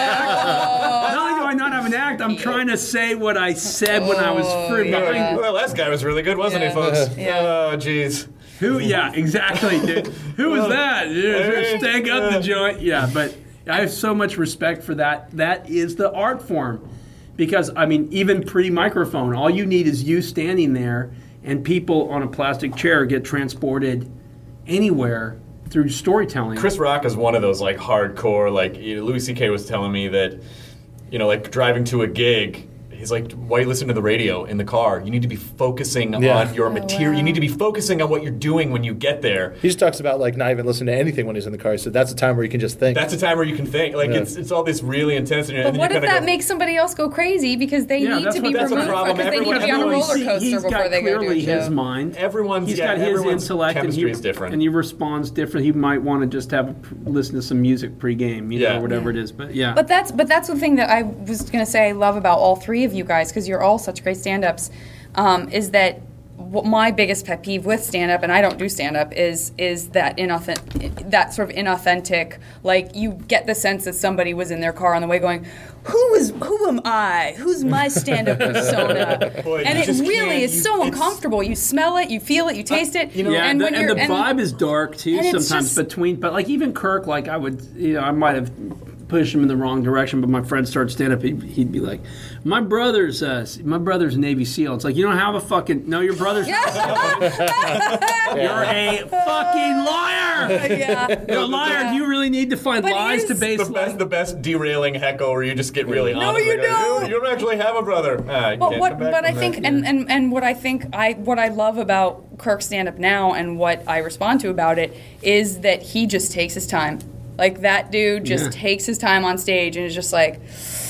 only do I not have an act, I'm trying to say what I said oh, when I was free. Yeah. Well, last guy was really good, wasn't yeah. he, folks? Yeah. Oh, jeez. Who? Yeah, exactly, dude. Who was that? Dude, stank up the joint. Yeah, but I have so much respect for that. That is the art form. Because, I mean, even pre-microphone, all you need is you standing there and people on a plastic chair get transported anywhere through storytelling. Chris Rock is one of those, like, hardcore, like, you know, Louis C K was telling me that, you know, like, driving to a gig, he's like, why you listen to the radio in the car? You need to be focusing yeah. on your material. Oh, wow. You need to be focusing on what you're doing when you get there. He just talks about like not even listening to anything when he's in the car. So that's a time where you can just think. That's a time where you can think. Like yeah. it's it's all this really intense. But and what if that go, makes somebody else go crazy because they yeah, need to be removed because they need to be on a roller coaster he's before got they go clearly do a show. his mind. Everyone's he's yeah, got his intellect chemistry and he, is different, and he responds different. He might want to just have listen to some music pregame, you yeah. know, or whatever yeah. it is. But yeah. But that's but that's the thing that I was going to say I love about all three of you guys because you're all such great stand-ups. Um, is that what my biggest pet peeve with stand-up, and I don't do stand-up, is is that inauthentic, that sort of inauthentic, like you get the sense that somebody was in their car on the way going, who is who am I? Who's my stand-up persona? Boy, and it really is you, so uncomfortable. You smell it, you feel it, you taste it. You know, yeah, and, and, the, and the and, vibe is dark too sometimes just, between, but like even Kirk, like I would, you know, I might have push him in the wrong direction, but my friend started stand up. He'd, he'd be like, "My brother's, uh, my brother's a Navy SEAL." It's like you don't have a fucking no. Your brother's not a SEAL. You're a fucking liar. Yeah. You're a liar. Yeah. Do you really need to find but lies to base the best, the best derailing heckle where you just get really no, honest. you like, don't. You, you don't actually have a brother. Ah, you but can't what? come back But I from think, that. and, and and what I think, I what I love about Kirk's stand up now, and what I respond to about it is that he just takes his time. Like, that dude just yeah. takes his time on stage and is just like...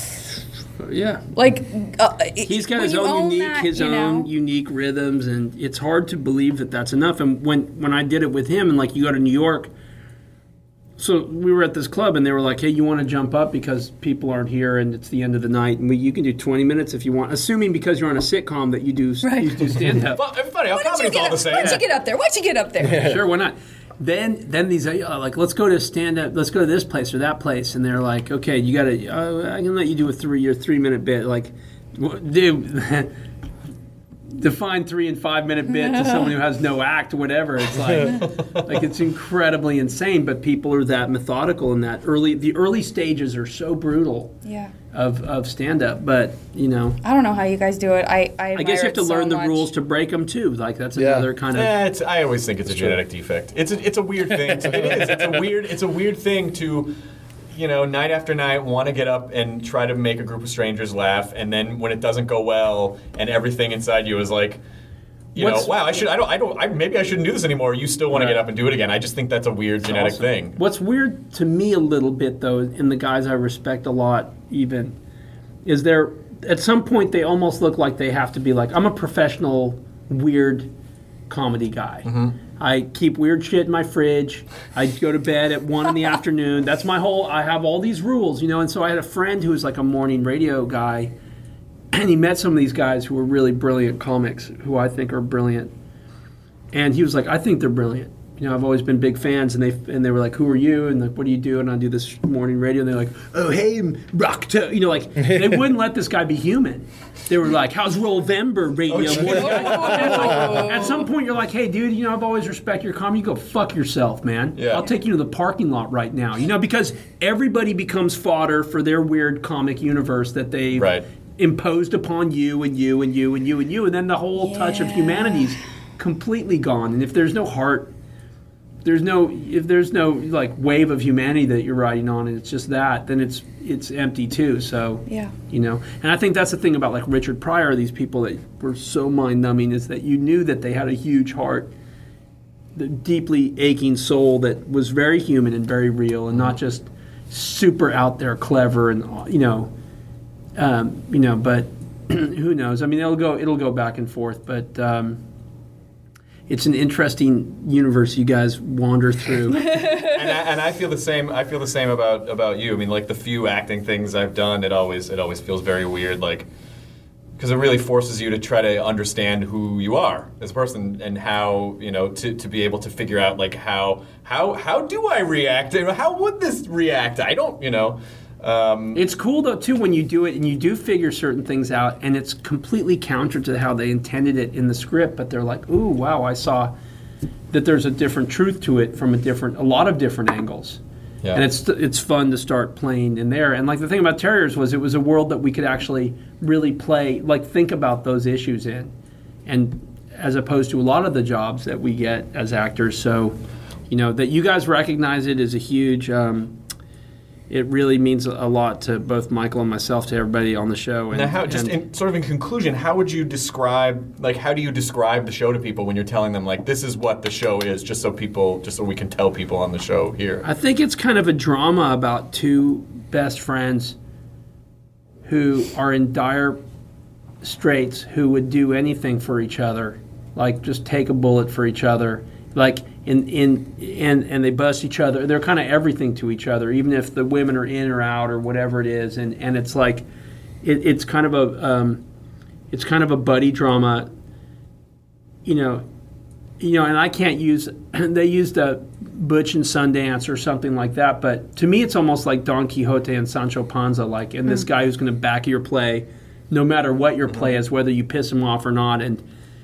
Yeah. Like, uh, he's got his own unique, that, his you know? own unique rhythms, and it's hard to believe that that's enough. And when, when I did it with him, and like you go to New York, so we were at this club, and they were like, hey, you want to jump up because people aren't here, and it's the end of the night, and we, you can do twenty minutes if you want, assuming because you're on a sitcom that you do, right. you do stand-up. Well, it's funny, how comedy's all up, the same. Why'd you get up there? Why'd you get up there? Yeah. Sure, why not? Then, then these uh, like, let's go to stand up. Let's go to this place or that place, and they're like, okay, you got to. Uh, I can let you do a three or three minute bit. Like, dude, define three and five minute bit to someone who has no act or whatever. It's like, like it's incredibly insane. But people are that methodical in that early. The early stages are so brutal. Yeah. Of, of stand up, but you know, I don't know how you guys do it. I I, I guess you have to so learn the much. rules to break them too. Like that's yeah. another kind of. Yeah, it's, I always think it's a genetic defect. It's a, it's a weird thing. It is. It's a weird. It's a weird thing to, you know, night after night want to get up and try to make a group of strangers laugh, and then when it doesn't go well, and everything inside you is like, you What's, know, wow, I should. I don't. I don't. I, maybe I shouldn't do this anymore. You still want right. to get up and do it again. I just think that's a weird that's genetic awesome. thing. What's weird to me a little bit though, and the guys I respect a lot, even. is there at some point they almost look like they have to be like, I'm a professional weird comedy guy. Mm-hmm. I keep weird shit in my fridge. I go to bed at one in the afternoon. That's my whole, I have all these rules, you know. And so I had a friend who was like a morning radio guy, and he met some of these guys who were really brilliant comics, who I think are brilliant. And he was like, I think they're brilliant. You know, I've always been big fans, and they and they were like, who are you? And like, what do you do? And I do this morning radio, and they're like, oh, hey, Rockto. You know, like, they wouldn't let this guy be human. They were like, how's Rollvember radio? Oh, morning guy? And it's like, at some point, you're like, hey, dude, you know, I've always respected your comedy. You go fuck yourself, man. Yeah. I'll take you to the parking lot right now. You know, because everybody becomes fodder for their weird comic universe that they've Right. imposed upon you and you and you and you and you. And then the whole Yeah. touch of humanity's completely gone. And if there's no heart, there's no if there's no like wave of humanity that you're riding on, and it's just that, then it's it's empty too. So Yeah. you know, and I think that's the thing about like Richard Pryor, these people that were so mind numbing, is that you knew that they had a huge heart, the deeply aching soul that was very human and very real, and not just super out there clever and you know, um, you know. But who knows? I mean, it'll go it'll go back and forth, but. Um, It's an interesting universe you guys wander through. and, I, and I feel the same. I feel the same about, about you. I mean, like the few acting things I've done, it always it always feels very weird, like because it really forces you to try to understand who you are as a person and how you know to, to be able to figure out like how how how do I react? How would this react? I don't, you know. Um, it's cool though too when you do it and you do figure certain things out, and it's completely counter to how they intended it in the script, but they're like, ooh, wow, I saw that there's a different truth to it from a different, a lot of different angles. Yeah. And it's it's fun to start playing in there. And like the thing about Terriers was it was a world that we could actually really play, like think about those issues in, and as opposed to a lot of the jobs that we get as actors. So, you know, that you guys recognize it is a huge. Um, It really means a lot to both Michael and myself, to everybody on the show. And, now, how, just in, sort of in conclusion, how would you describe, like, how do you describe the show to people when you're telling them, like, this is what the show is, just so people, just so we can tell people on the show here? I think it's kind of a drama about two best friends who are in dire straits, who would do anything for each other, like just take a bullet for each other, like. In, in and and they bust each other. They're kind of everything to each other, even if the women are in or out or whatever it is. And, and it's like, it, it's kind of a um, it's kind of a buddy drama, you know, you know. And I can't use. They used a Butch and Sundance or something like that, but to me, it's almost like Don Quixote and Sancho Panza, like, and this guy who's going to back your play, no matter what your play is, whether you piss him off or not, and.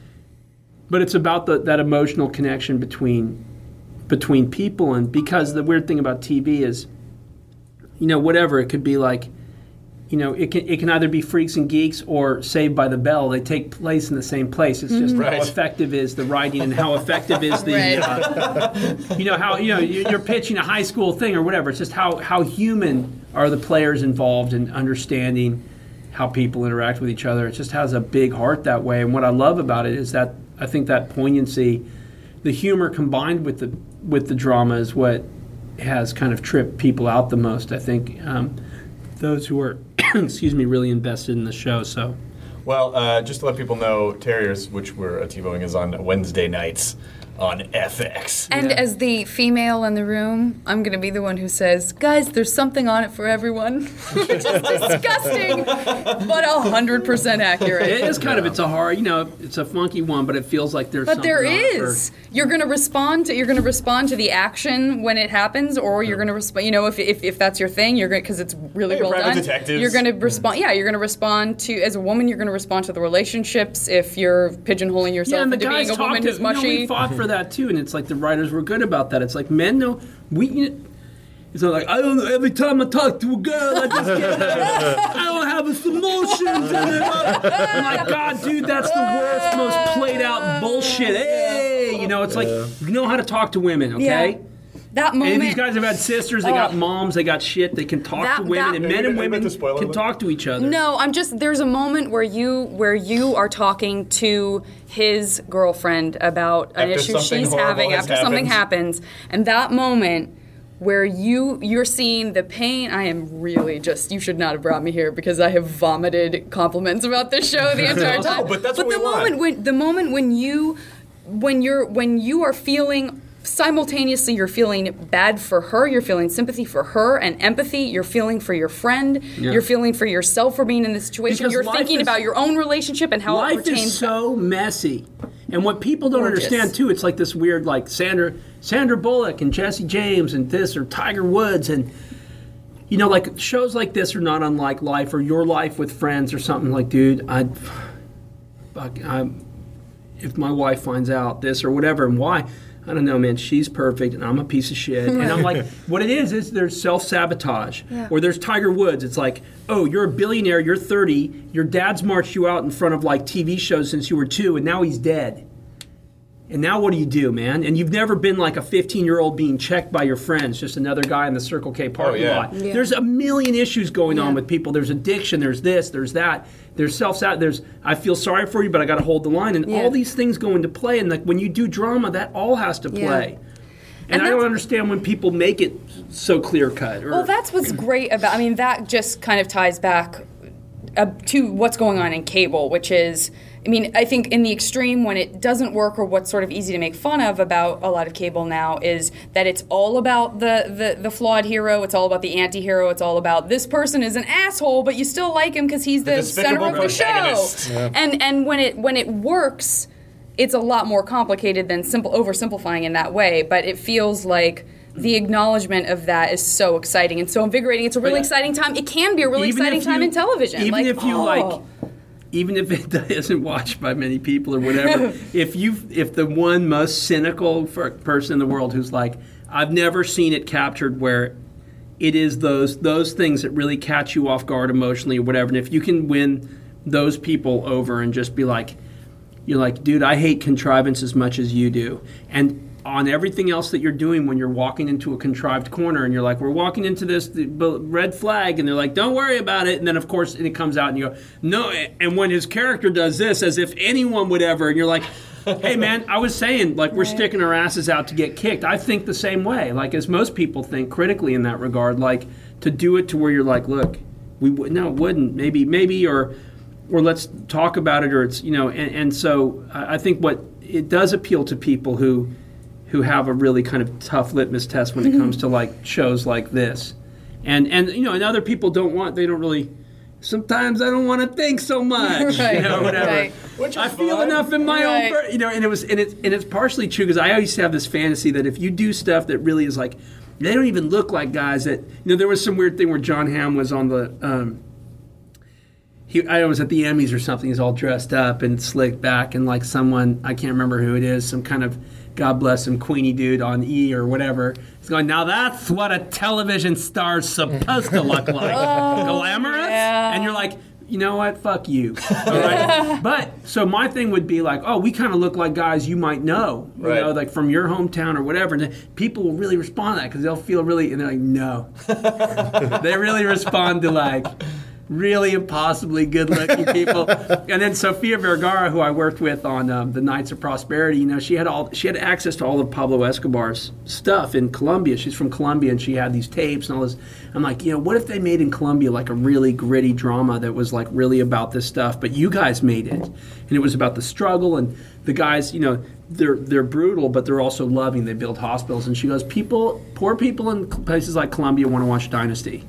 But it's about the, that emotional connection between between people, and because the weird thing about T V is, you know, whatever it could be like, you know, it can it can either be Freaks and Geeks or Saved by the Bell. They take place in the same place. It's just right. how effective is the writing and how effective is the, Right. uh, you know, how you know you're pitching a high school thing or whatever. It's just how how human are the players involved in understanding how people interact with each other. It just has a big heart that way. And what I love about it is that. I think that poignancy, the humor combined with the with the drama, is what has kind of tripped people out the most. I think um, those who are, excuse me, really invested in the show. So, well, uh, just to let people know, Terriers, which we're TiVoing, is on Wednesday nights on F X. And Yeah. as the female in the room, I'm going to be the one who says, guys, there's something on it for everyone. Which is disgusting, but one hundred percent accurate. it is kind of, it's a hard, you know, it's a funky one, but it feels like there's But something there on it for- is. You're going to respond to you're going to respond to the action when it happens, or you're going to respond. You know, if, if if that's your thing, you're going because it's really Hey, well private done. detectives. You're going to respond. Yeah, you're going to respond to as a woman. You're going to respond to the relationships. If you're pigeonholing yourself Yeah, and the into guys being a talk woman to, who's you know, mushy. we fought for that too, and it's like the writers were good about that. It's like men know we. You know, it's not like I don't know. Every time I talk to a girl, I just get I don't have its emotions. I'm like, God, dude, that's the worst, most played out bullshit. Hey, you know, it's like you know how to talk to women, okay? Yeah. That moment. And these guys have had sisters, they got Oh. moms, they got shit. They can talk That- to women, that- and Are men you and gonna- are you women about to spoil can it? talk to each other. No, I'm just there's a moment where you where you are talking to his girlfriend about an After issue something she's horrible having has after something happened. happens, and that moment where you you're seeing the pain. I am really just you should not have brought me here because I have vomited compliments about this show the entire time. No, but that's but what the we moment want. when the moment when you when you're when you are feeling simultaneously you're feeling bad for her, you're feeling sympathy for her and empathy, you're feeling for your friend, Yeah. you're feeling for yourself for being in this situation, Because you're life thinking is- about your own relationship and how it Life pertains. is so messy. And what people don't Gorgeous. understand too, it's like this weird like Sandra Sandra Bullock and Jesse James and this or Tiger Woods and you know like shows like this are not unlike Life or Your Life with Friends or something like dude I fuck I'm if my wife finds out this or whatever and why I don't know, man. She's perfect, and I'm a piece of shit. And I'm like, what it is is there's self-sabotage, Yeah. or there's Tiger Woods. It's like, oh, you're a billionaire, you're thirty, your dad's marched you out in front of like T V shows since you were two, and now he's dead. And now what do you do, man? And you've never been like a fifteen-year-old being checked by your friends, just another guy in the Circle K parking Oh, yeah. lot. Yeah. There's a million issues going on Yeah. with people. There's addiction. There's this. There's that. There's self-sat. There's I feel sorry for you, but I got to hold the line. And Yeah. all these things go into play. And like when you do drama, that all has to Yeah. play. And, And I don't that's- understand when people make it so clear cut. Well, that's what's great about. I mean, that just kind of ties back uh, to what's going on in cable, which is, I mean, I think in the extreme when it doesn't work, or what's sort of easy to make fun of about a lot of cable now is that it's all about the the, the flawed hero. It's all about the anti-hero. It's all about this person is an asshole, but you still like him because he's the, The center despicable of the show. protagonist. Yeah. And and when it when it works, it's a lot more complicated than simple oversimplifying in that way. But it feels like the acknowledgement of that is so exciting and so invigorating. It's a really But- exciting time. It can be a really Even exciting if time you- in television. Even like, if you oh. like, even if it isn't watched by many people or whatever, if you if the one most cynical for- person in the world who's like, I've never seen it captured where it is those those things that really catch you off guard emotionally or whatever, and if you can win those people over and just be like, you're like, dude, I hate contrivance as much as you do, and on everything else that you're doing when you're walking into a contrived corner and you're like, we're walking into this the red flag, and they're like, don't worry about it, and then of course and it comes out and you go, no, and when his character does this as if anyone would ever, and you're like, hey man, I was saying like we're sticking our asses out to get kicked. I think the same way, like as most people think critically in that regard, like to do it to where you're like, look, we would no, it wouldn't, maybe, maybe, or or let's talk about it, or it's, you know, and, and so I I think what it does appeal to people who who have a really kind of tough litmus test when it comes to like shows like this. And and you know, and other people don't want, they don't really, sometimes I don't want to think so much, Right, you know, whatever. right. Which I is feel fine. enough in my Right. own, per- you know, and it was, and it's, and it's partially true because I always have this fantasy that if you do stuff that really is like, they don't even look like guys that, you know, there was some weird thing where John Hamm was on the, um, he, I was at the Emmys or something, he's all dressed up and slicked back, and like someone, I can't remember who it is, some kind of, God bless him, Queenie dude on E or whatever. He's going, now that's what a television star's supposed to look like. Glamorous? yeah. And you're like, you know what? Fuck you. All right? But, so my thing would be like, oh, we kind of look like guys you might know, you Right. know, like from your hometown or whatever. And then people will really respond to that because they'll feel really, and they're like, no. They really respond to like, really impossibly good-looking people. And then Sofia Vergara, who I worked with on um, the Knights of Prosperity, you know, she had all she had access to all of Pablo Escobar's stuff in Colombia. She's from Colombia, and she had these tapes and all this. I'm like, you know, what if they made in Colombia like a really gritty drama that was like really about this stuff, but you guys made it, and it was about the struggle, and the guys, you know, they're they're brutal, but they're also loving. They build hospitals, and she goes, people, poor people in places like Colombia want to watch Dynasty.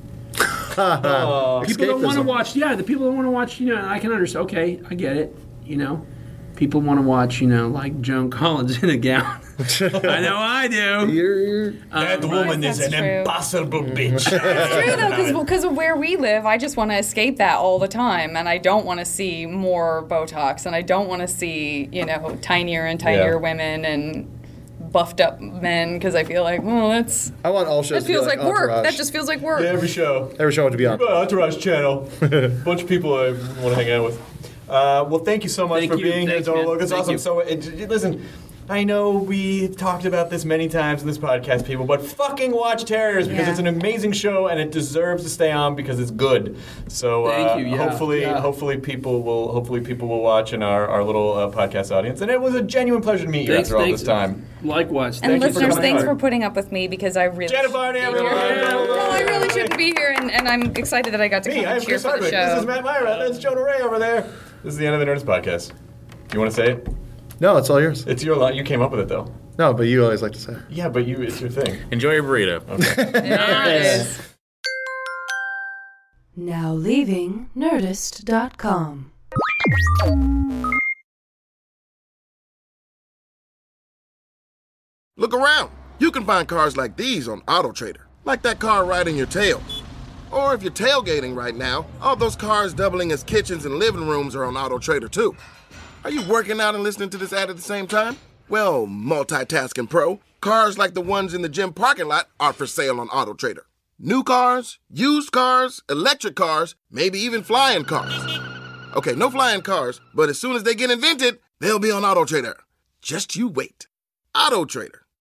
People don't want to Escapism. watch, yeah, the people don't want to watch, you know, and I can understand, okay, I get it, you know. People want to watch, you know, like Joan Collins in a gown. I know I do. You're, That woman is That's an true. impossible bitch. It's true though, because of where we live, I just want to escape that all the time, and I don't want to see more Botox, and I don't want to see, you know, tinier and tinier Yeah. women and buffed up men, because I feel like, well, that's I want all that shows to be feels like, work. Entourage. That just feels like work. Yeah, every show. Every show to be on. Entourage channel. Bunch of people I want to hang out with. Uh, well, thank you so much Thank for you. being here, Thanks, Donald man. Logan. It's Thank awesome. you. So, it, it- listen, I know we've talked about this many times in this podcast, people, but fucking watch Terriers because Yeah. it's an amazing show and it deserves to stay on because it's good. So Thank uh, you, yeah, hopefully, yeah. hopefully people will hopefully people will watch in our, our little uh, podcast audience. And it was a genuine pleasure to meet you Thanks, after all thanks. this time. Likewise. And Thank you for listeners, coming thanks on. for putting up with me because I really Jenna shouldn't Barney, be everyone. here. Yeah. No, I really shouldn't be here, and, and I'm excited that I got to Me, come I am and cheer Chris for the Hardwick. show. This is Matt Myra. That's Jonah Ray over there. This is the end of the Nerdist podcast. Do you want to say it? No, it's all yours. It's your line. You came up with it, though. No, but you always like to say it. Yeah, but you, it's your thing. Enjoy your burrito. Okay. There it is. Now leaving Nerdist dot com. Look around. You can find cars like these on AutoTrader, like that car riding your tail. Or if you're tailgating right now, all those cars doubling as kitchens and living rooms are on AutoTrader too. Are you working out and listening to this ad at the same time? Well, multitasking pro, cars like the ones in the gym parking lot are for sale on AutoTrader. New cars, used cars, electric cars, maybe even flying cars. Okay, no flying cars, but as soon as they get invented, they'll be on AutoTrader. Just you wait. AutoTrader.